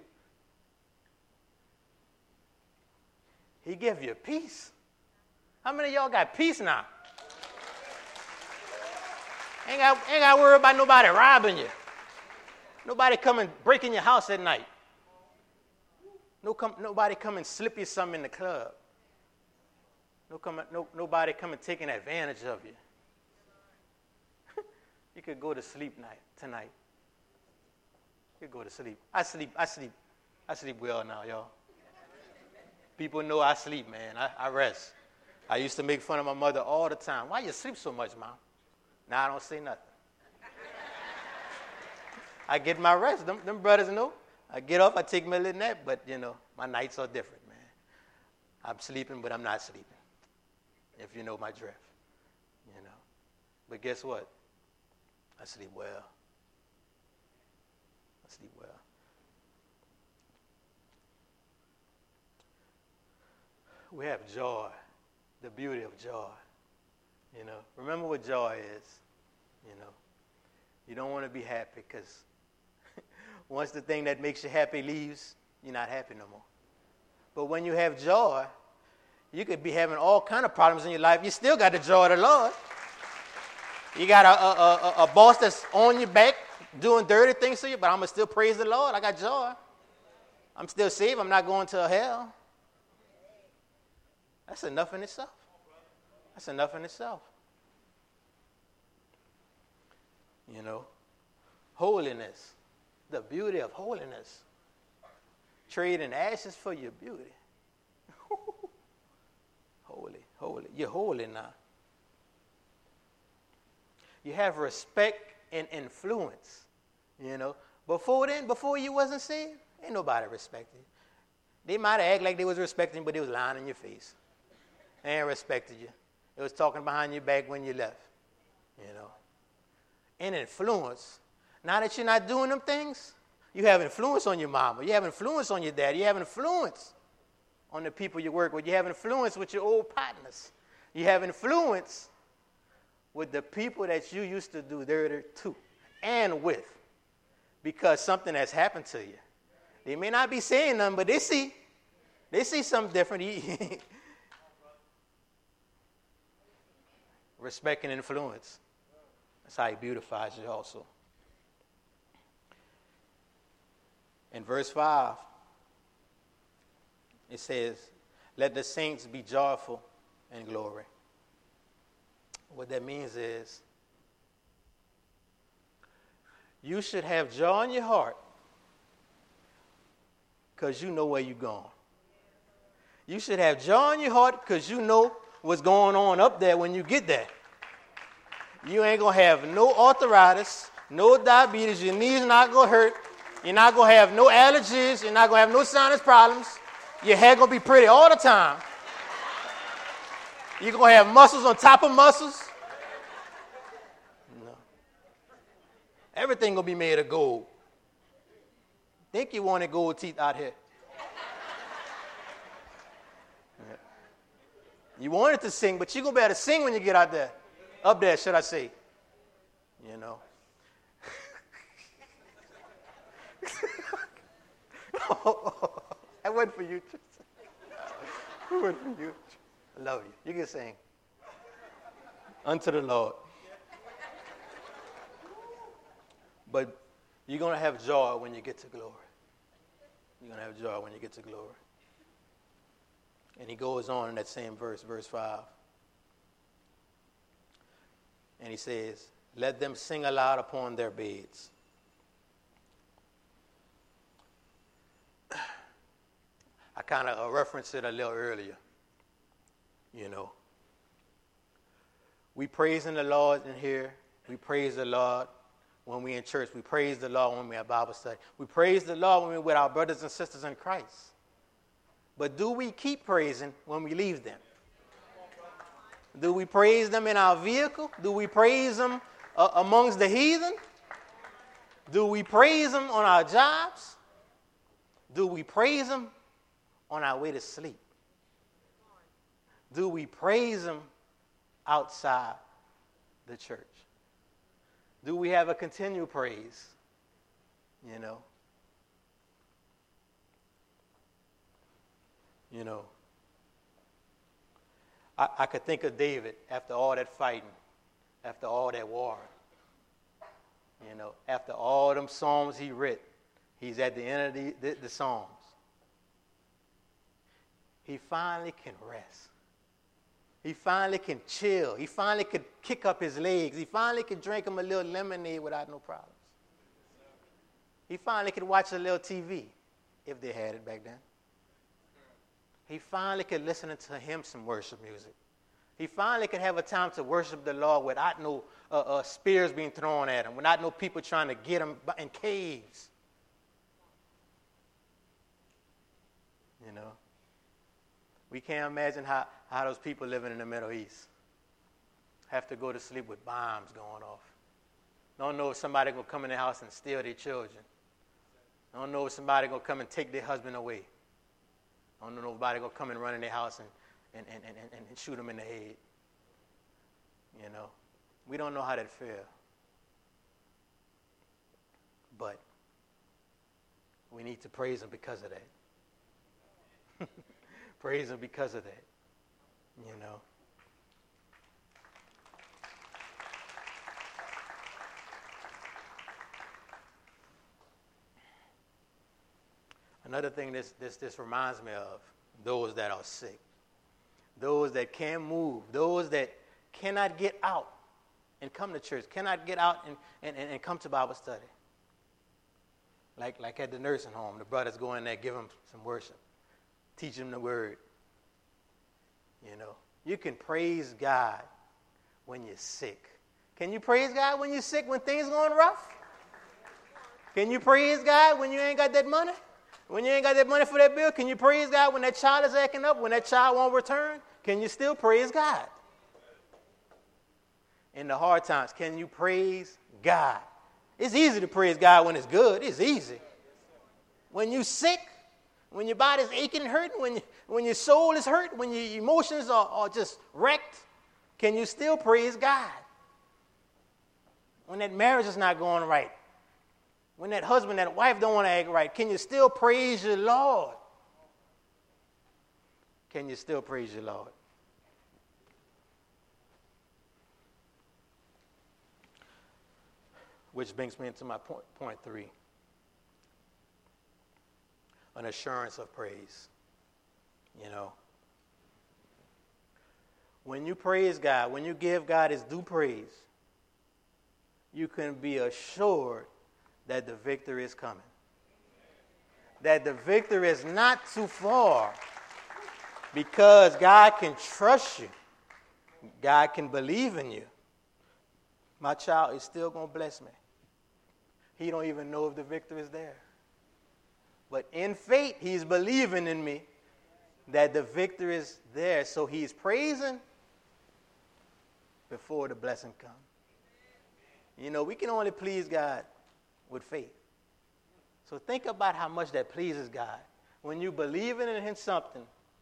He gave you peace. How many of y'all got peace now? Ain't got to worry about nobody robbing you. Nobody coming breaking your house at night. Nobody come and slip you something in the club. Nobody come and taking advantage of you. You could go to sleep tonight. You could go to sleep. I sleep well now, y'all. People know I sleep, man. I rest. I used to make fun of my mother all the time. Why you sleep so much, Mom? Now I don't say nothing. I get my rest. Them brothers know. I get up, I take my little nap, but, my nights are different, man. I'm sleeping, but I'm not sleeping, if you know my drift, But guess what? I sleep well. sleep well. We have joy, the beauty of joy. You know, remember what joy is. You know, you don't want to be happy because once the thing that makes you happy leaves, you're not happy no more. But when you have joy, you could be having all kind of problems in your life. You still got the joy of the Lord. You got a boss that's on your back doing dirty things to you, but I'm going to still praise the Lord. I got joy. I'm still saved. I'm not going to hell. That's enough in itself. That's enough in itself. You know, holiness, the beauty of holiness. Trading ashes for your beauty. Holy, holy. You're holy now. You have respect and influence. You know, before then, before you wasn't saved, ain't nobody respected you. They might have acted like they was respecting you, but they was lying in your face. They ain't respected you. They was talking behind your back when you left. You know. And influence. Now that you're not doing them things, you have influence on your mama. You have influence on your dad. You have influence on the people you work with. You have influence with your old partners. You have influence with the people that you used to do dirty to and with, because something has happened to you. They may not be saying nothing, but they see something different. Respect and influence. That's how he beautifies you also. In verse 5, it says, let the saints be joyful in glory. What that means is, you should have joy in your heart because you know where you're going. You should have joy in your heart because you know what's going on up there when you get there. You ain't going to have no arthritis, no diabetes. Your knees not going to hurt. You're not going to have no allergies. You're not going to have no sinus problems. Your hair going to be pretty all the time. You're going to have muscles on top of muscles. No. Everything going to be made of gold. Think you wanted gold teeth out here. You wanted to sing, but you're going to be able to sing when you get out there. Up there, should I say. You know. That wasn't for you. That wasn't for you. I love you. You can sing. Unto the Lord. But you're going to have joy when you get to glory. You're going to have joy when you get to glory. And he goes on in that same verse, verse 5. And he says, let them sing aloud upon their beds. I kind of referenced it a little earlier. You know, we praising the Lord in here. We praise the Lord when we're in church. We praise the Lord when we're at Bible study. We praise the Lord when we're with our brothers and sisters in Christ. But do we keep praising when we leave them? Do we praise them in our vehicle? Do we praise them amongst the heathen? Do we praise them on our jobs? Do we praise them on our way to sleep? Do we praise them outside the church? Do we have a continual praise? You know. You know. I could think of David after all that fighting, after all that war. You know, after all them psalms he writ, he's at the end of the psalms. He finally can rest. He finally can chill. He finally could kick up his legs. He finally could drink him a little lemonade without no problems. He finally could watch a little TV, if they had it back then. He finally could listen to him some worship music. He finally could have a time to worship the Lord without no spears being thrown at him, without no people trying to get him in caves. You know? We can't imagine how those people living in the Middle East have to go to sleep with bombs going off. Don't know if somebody will come in their house and steal their children I don't know if somebody going to come and take their husband away. I don't know nobody going to come and run in their house and shoot them in the head. You know, we don't know how that feels. But we need to praise him because of that. Praise him because of that. You know. Another thing this reminds me of, those that are sick, those that can't move, those that cannot get out and come to church, cannot get out and come to Bible study. Like at the nursing home, the brothers go in there, give them some worship, teach them the word. You know, you can praise God when you're sick. Can you praise God when you're sick, when things going rough? Can you praise God when you ain't got that money? When you ain't got that money for that bill? Can you praise God when that child is acting up, when that child won't return? Can you still praise God? In the hard times, can you praise God? It's easy to praise God when it's good. It's easy. When you're sick, when your body's aching and hurting, when your soul is hurt, when your emotions are just wrecked, can you still praise God? When that marriage is not going right, when that husband, that wife don't want to act right, can you still praise your Lord? Can you still praise your Lord? Which brings me into my point 3. An assurance of praise. You know. When you praise God, when you give God his due praise, you can be assured that the victory is coming. That the victory is not too far, because God can trust you. God can believe in you. My child is still going to bless me. He don't even know if the victory is there. But in faith, he's believing in me that the victory is there. So he's praising before the blessing comes. You know, we can only please God with faith. So think about how much that pleases God. When you believe in him something,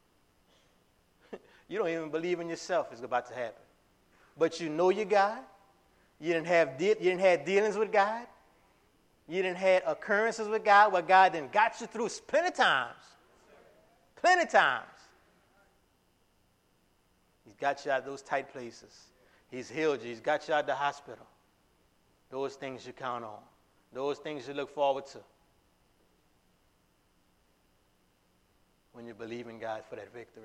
you don't even believe in yourself it's about to happen. But you know your God. You didn't have dealings with God. You didn't have occurrences with God where God then got you through plenty times. Plenty times. He's got you out of those tight places. He's healed you. He's got you out of the hospital. Those things you count on. Those things you look forward to. When you believe in God for that victory.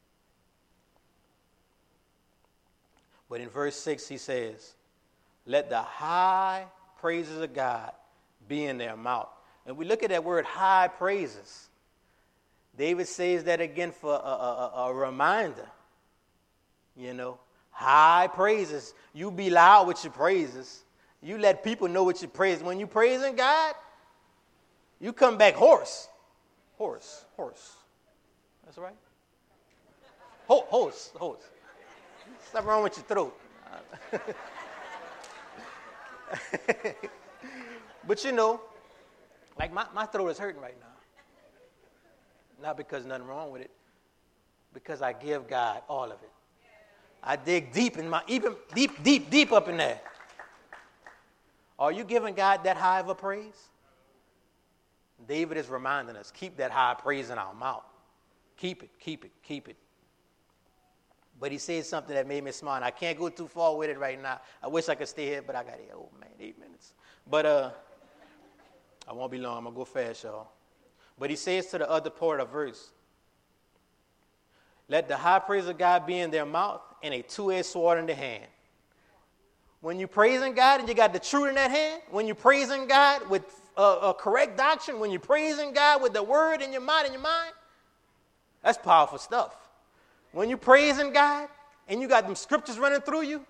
But in verse 6 he says, let the high praises of God be in their mouth. And we look at that word high praises. David says that again for a reminder. You know, high praises. You be loud with your praises. You let people know what you praise. When you praising God, you come back hoarse. Hoarse. That's right. Hoarse. Something wrong with your throat. But you know, like my throat is hurting right now. Not because nothing wrong with it, because I give God all of it. I dig deep in even deep up in there. Are you giving God that high of a praise? David is reminding us, keep that high praise in our mouth. Keep it. But he said something that made me smile. I can't go too far with it right now. I wish I could stay here, but I got 8 minutes. But I won't be long. I'm going to go fast, y'all. But he says to the other part of verse, let the high praise of God be in their mouth and a two-edged sword in their hand. When you're praising God and you got the truth in that hand, when you're praising God with a correct doctrine, when you're praising God with the word in your mind, that's powerful stuff. When you're praising God and you got them scriptures running through you,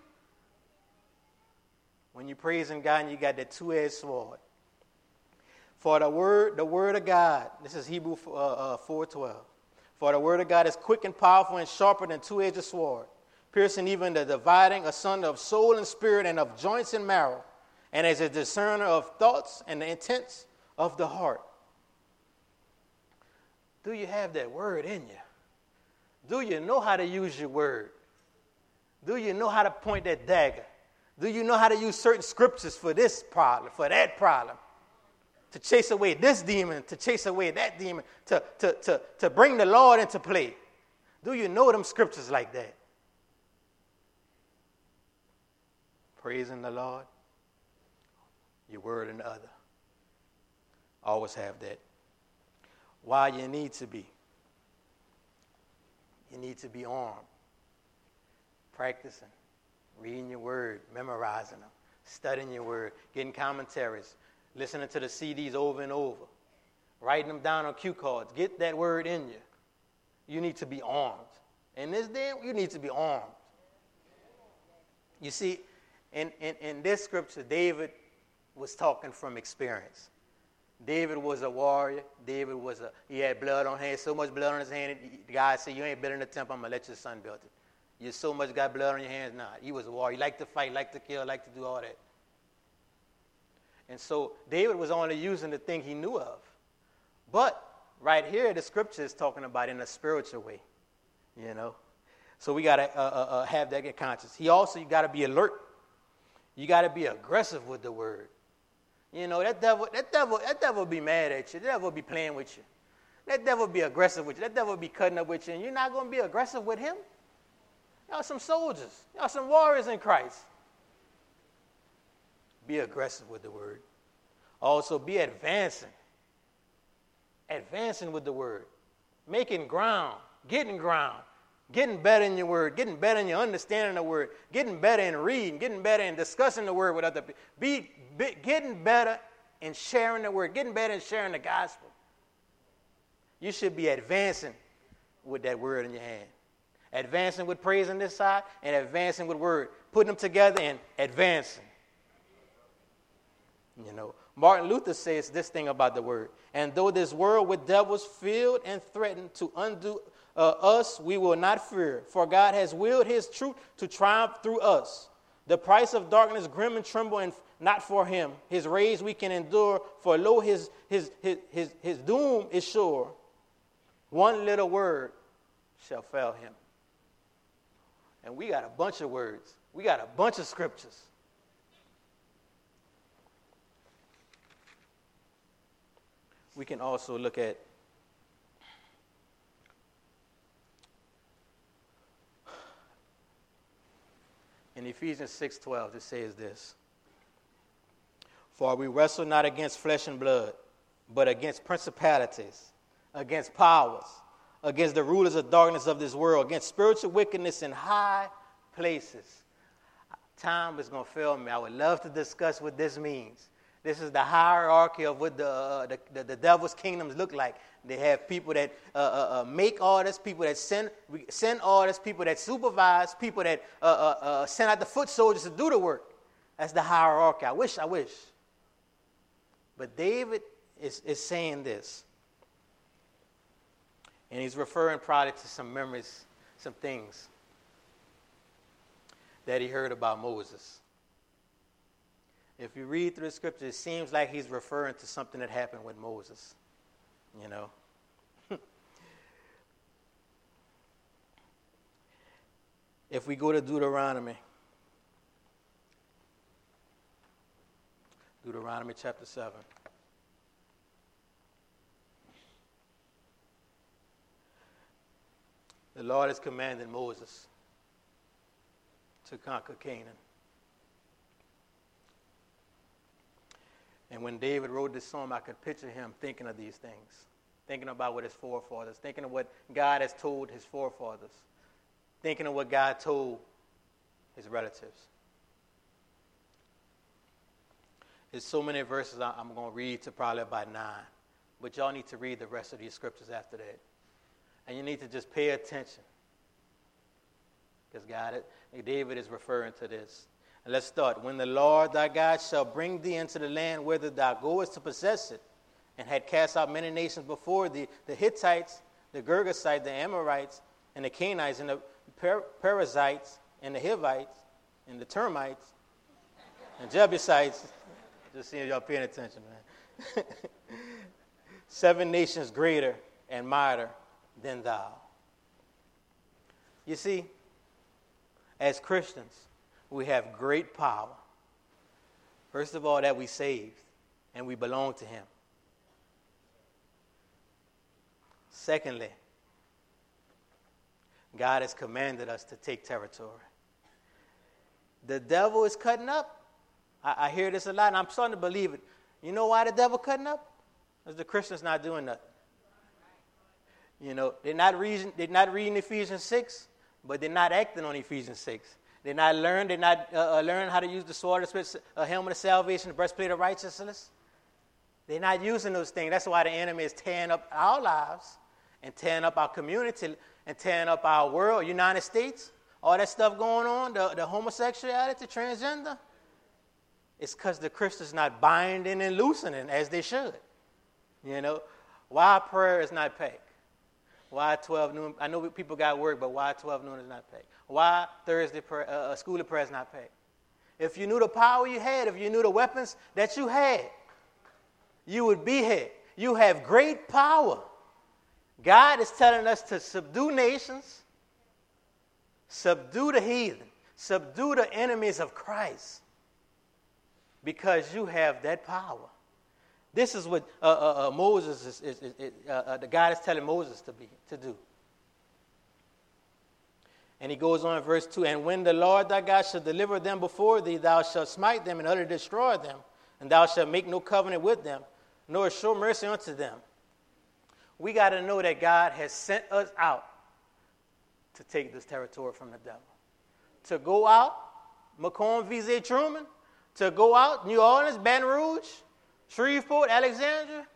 when you're praising God and you got that two-edged sword. For the word of God, this is Hebrews 4:12. For the word of God is quick and powerful and sharper than two-edged sword, piercing even the dividing asunder of soul and spirit and of joints and marrow, and as a discerner of thoughts and the intents of the heart. Do you have that word in you? Do you know how to use your word? Do you know how to point that dagger? Do you know how to use certain scriptures for this problem, for that problem? To chase away this demon, to chase away that demon, to bring the Lord into play. Do you know them scriptures like that? Praising the Lord, your word and the other. Always have that. Why you need to be. You need to be armed. Practicing, reading your word, memorizing them, studying your word, getting commentaries, listening to the CDs over and over, writing them down on cue cards. Get that word in you. You need to be armed. In this day, you need to be armed. You see, in this scripture, David was talking from experience. David was a warrior. He had blood on his hand, so much blood on his hand. The guy said, you ain't building the temple, I'm going to let your son build it. You so much got blood on your hands. Nah, he was a warrior. He liked to fight, liked to kill, liked to do all that. And so David was only using the thing he knew of. But right here, the scripture is talking about in a spiritual way, you know. So we got to have that get conscious. You got to be alert. You got to be aggressive with the word. You know, that devil be mad at you. The devil be playing with you. That devil be aggressive with you. That devil be cutting up with you. And you're not going to be aggressive with him? Y'all some soldiers. Y'all some warriors in Christ. Be aggressive with the word. Also, be advancing. Advancing with the word. Making ground. Getting ground. Getting better in your word. Getting better in your understanding of the word. Getting better in reading. Getting better in discussing the word with other people. Getting better in sharing the word. Getting better in sharing the gospel. You should be advancing with that word in your hand. Advancing with praise on this side and advancing with word. Putting them together and advancing. You know, Martin Luther says this thing about the word. And though this world with devils filled and threatened to undo us, we will not fear. For God has willed his truth to triumph through us. The price of darkness grim and tremble, and not for him. His rage we can endure, for lo, his doom is sure. One little word shall fail him. And we got a bunch of words. We got a bunch of scriptures. We can also look at in Ephesians 6:12, it says this. For we wrestle not against flesh and blood, but against principalities, against powers, against the rulers of darkness of this world, against spiritual wickedness in high places. Time is going to fail me. I would love to discuss what this means. This is the hierarchy of what the devil's kingdoms look like. They have people that make orders, people that send orders, people that supervise, people that send out the foot soldiers to do the work. That's the hierarchy. I wish. But David is saying this. And he's referring probably to some memories, some things that he heard about Moses. If you read through the scripture, it seems like he's referring to something that happened with Moses, you know. If we go to Deuteronomy chapter 7. The Lord has commanded Moses to conquer Canaan. And when David wrote this psalm, I could picture him thinking of these things, thinking about what his forefathers, thinking of what God has told his forefathers, thinking of what God told his relatives. There's so many verses I'm going to read to probably about 9, but y'all need to read the rest of these scriptures after that. And you need to just pay attention, because David is referring to this. And let's start. When the Lord thy God shall bring thee into the land whither thou goest to possess it, and had cast out many nations before thee, the Hittites, the Girgasites, the Amorites, and the Canaanites, and the Perizzites, and the Hivites, and the Termites, and Jebusites. Just seeing y'all paying attention, man. 7 nations greater and mightier than thou. You see, as Christians, we have great power. First of all, that we saved and we belong to him. Secondly, God has commanded us to take territory. The devil is cutting up. I hear this a lot, and I'm starting to believe it. You know why the devil cutting up? Because the Christians not doing nothing. You know, they're not reading Ephesians 6, but they're not acting on Ephesians 6. They're not learning how to use the sword of the Spirit, a helmet of salvation, the breastplate of righteousness. They're not using those things. That's why the enemy is tearing up our lives and tearing up our community and tearing up our world, United States, all that stuff going on, the homosexuality, transgender. It's because the Christians not binding and loosening as they should. You know, why prayer is not packed? Why 12 noon? I know people got work, but why 12 noon is not packed? Why Thursday prayer, school of prayer is not packed? If you knew the power you had, if you knew the weapons that you had, you would be here. You have great power. God is telling us to subdue nations, subdue the heathen, subdue the enemies of Christ, because you have that power. This is what Moses the God is telling Moses to do. And he goes on in verse 2, and when the Lord thy God shall deliver them before thee, thou shalt smite them and utterly destroy them, and thou shalt make no covenant with them, nor show mercy unto them. We got to know that God has sent us out to take this territory from the devil. To go out, Macomb, VZ, Truman, to go out, New Orleans, Baton Rouge, Shreveport, Alexandria.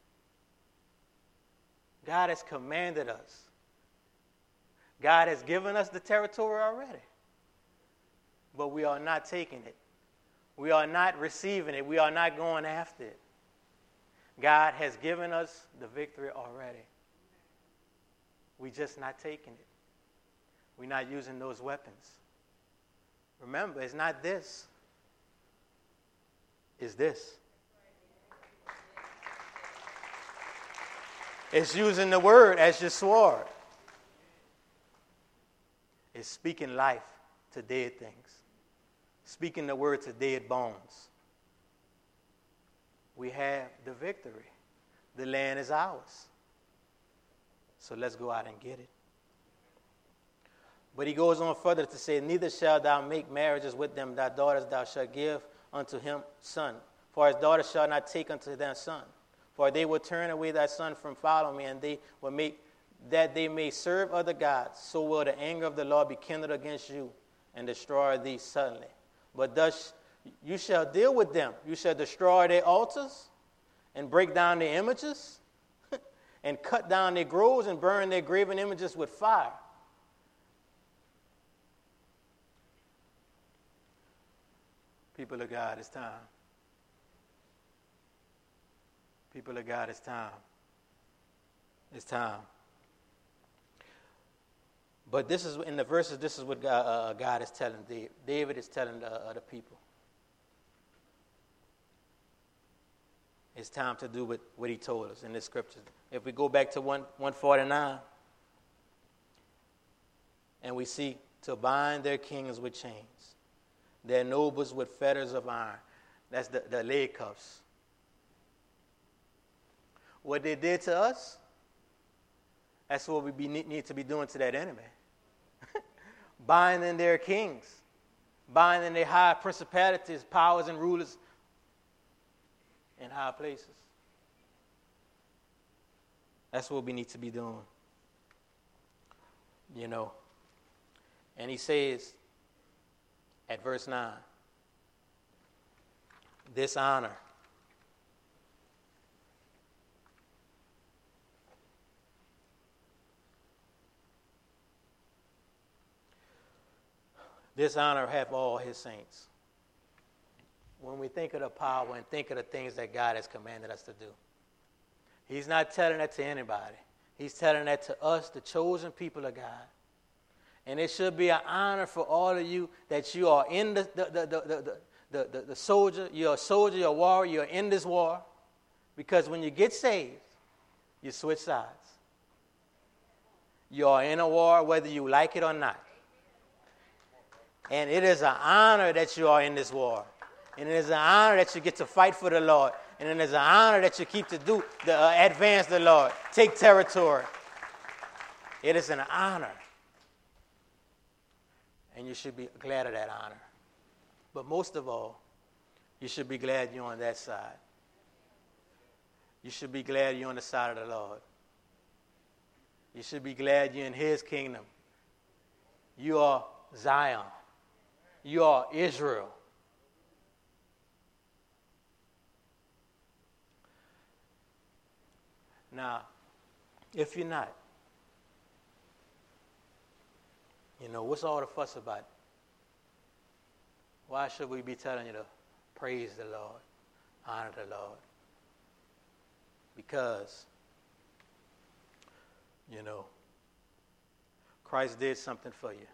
God has commanded us. God has given us the territory already. But we are not taking it. We are not receiving it. We are not going after it. God has given us the victory already. We're just not taking it. We're not using those weapons. Remember, it's not this. It's this. It's using the word as your sword. It's speaking life to dead things. Speaking the word to dead bones. We have the victory. The land is ours. So let's go out and get it. But he goes on further to say, neither shalt thou make marriages with them, thy daughters thou shalt give unto him son. For his daughters shall not take unto their son. For they will turn away thy son from following me, and they will make that they may serve other gods. So will the anger of the Lord be kindled against you, and destroy thee suddenly. But thus you shall deal with them. You shall destroy their altars, and break down their images, and cut down their groves, and burn their graven images with fire. People of God, it's time. People of God, it's time. It's time. But this is, in the verses, this is what God is telling David. David is telling the people. It's time to do what he told us in this scripture. If we go back to 149, and we see, to bind their kings with chains, their nobles with fetters of iron. That's the leg cuffs. What they did to us, that's what we need to be doing to that enemy. Binding their kings, binding their high principalities, powers, and rulers in high places. That's what we need to be doing. You know. And he says at verse 9, this honor have all his saints. When we think of the power and think of the things that God has commanded us to do, he's not telling that to anybody. He's telling that to us, the chosen people of God. And it should be an honor for all of you that you are in the soldier, you're a soldier, you're a warrior, you're in this war. Because when you get saved, you switch sides. You are in a war whether you like it or not. And it is an honor that you are in this war. And it is an honor that you get to fight for the Lord. And it is an honor that you keep to advance the Lord, take territory. It is an honor. And you should be glad of that honor. But most of all, you should be glad you're on that side. You should be glad you're on the side of the Lord. You should be glad you're in his kingdom. You are Zion. You are Israel. Now, if you're not, what's all the fuss about? Why should we be telling you to praise the Lord, honor the Lord? Because, Christ did something for you.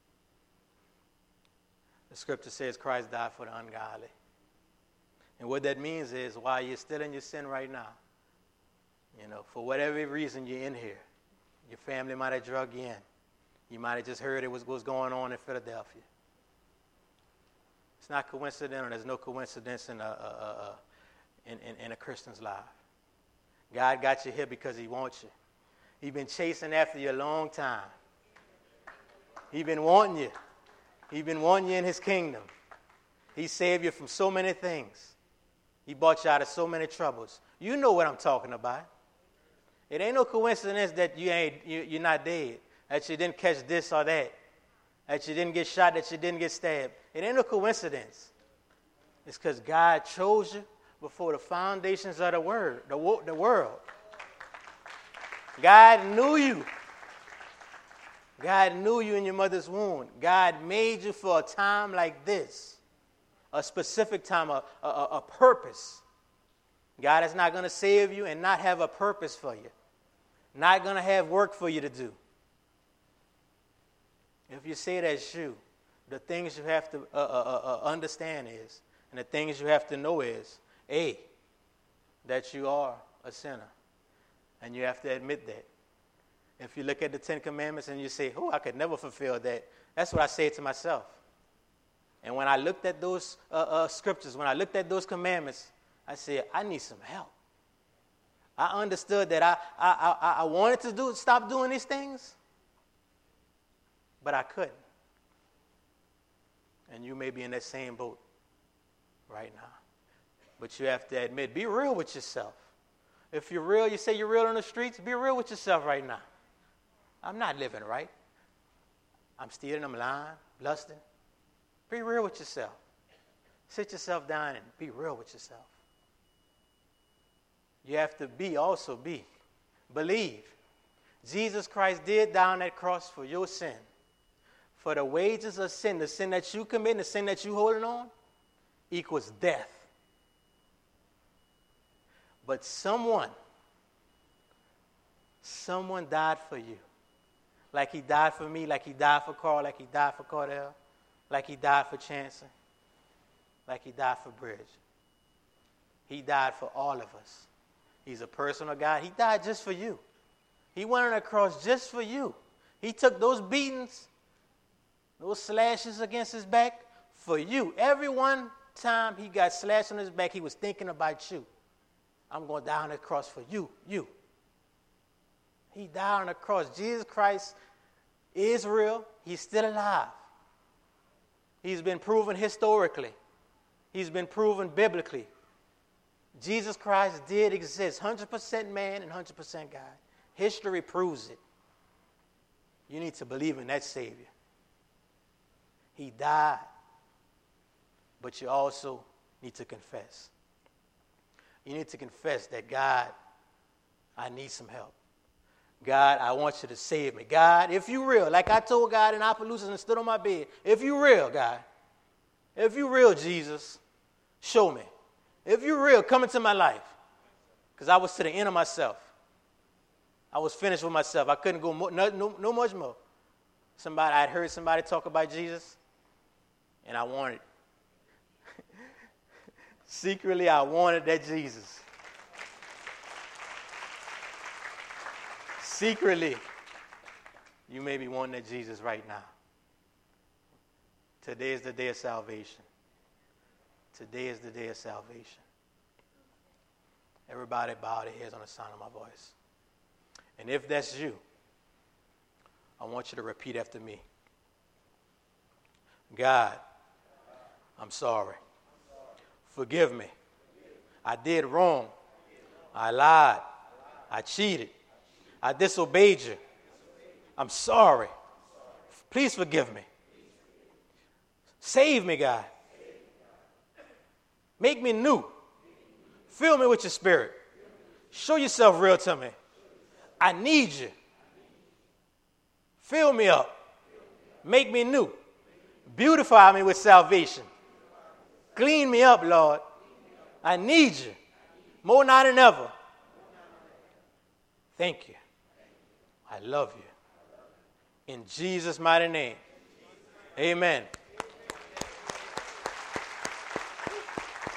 The scripture says Christ died for the ungodly. And what that means is while you're still in your sin right now, for whatever reason you're in here, your family might have drug you in. You might have just heard it was going on in Philadelphia. It's not coincidental. There's no coincidence in a Christian's life. God got you here because he wants you. He's been chasing after you a long time. He's been wanting you. He's been wanting you in his kingdom. He saved you from so many things. He brought you out of so many troubles. You know what I'm talking about. It ain't no coincidence that you're not dead, that you didn't catch this or that you didn't get shot, that you didn't get stabbed. It ain't no coincidence. It's because God chose you before the foundations of the world. God knew you. God knew you in your mother's womb. God made you for a time like this, a specific time, a purpose. God is not going to save you and not have a purpose for you, not going to have work for you to do. If you say that's you, the things you have to understand is, and the things you have to know is, A, that you are a sinner. And you have to admit that. If you look at the Ten Commandments and you say, I could never fulfill that, that's what I say to myself. And when I looked at those scriptures, when I looked at those commandments, I said, I need some help. I understood that I wanted to stop doing these things, but I couldn't. And you may be in that same boat right now. But you have to admit, be real with yourself. If you're real, you say you're real on the streets, be real with yourself right now. I'm not living right. I'm stealing, I'm lying, lusting. Be real with yourself. Sit yourself down and be real with yourself. You have to believe. Jesus Christ did die on that cross for your sin. For the wages of sin, the sin that you commit, the sin that you holding on, equals death. But someone died for you. Like he died for me, like he died for Carl, like he died for Cordell, like he died for Chancellor, like he died for Bridge. He died for all of us. He's a personal God. He died just for you. He went on the cross just for you. He took those beatings, those slashes against his back for you. Every one time he got slashed on his back, he was thinking about you. I'm going to die on the cross for you. He died on the cross. Jesus Christ is real. He's still alive. He's been proven historically. He's been proven biblically. Jesus Christ did exist, 100% man and 100% God. History proves it. You need to believe in that Savior. He died, but you also need to confess. You need to confess that, God, I need some help. God, I want you to save me. God, if you real, like I told God in Opelousas and stood on my bed, if you real, God, if you real, Jesus, show me. If you real, come into my life. Because I was to the end of myself. I was finished with myself. I couldn't go no much more. I had heard somebody talk about Jesus, and I wanted secretly, I wanted that Jesus. Secretly, You may be wanting that Jesus right now. Today is the day of salvation. Today is the day of salvation. Everybody bow their heads on the sound of my voice. And if that's you, I want you to repeat after me. God, I'm sorry. Forgive me. I did wrong. I lied. I cheated. I disobeyed you. I'm sorry. Please forgive me. Save me, God. Make me new. Fill me with your spirit. Show yourself real to me. I need you. Fill me up. Make me new. Beautify me with salvation. Clean me up, Lord. I need you more now than ever. Thank you. I love you. In Jesus' mighty name. Amen.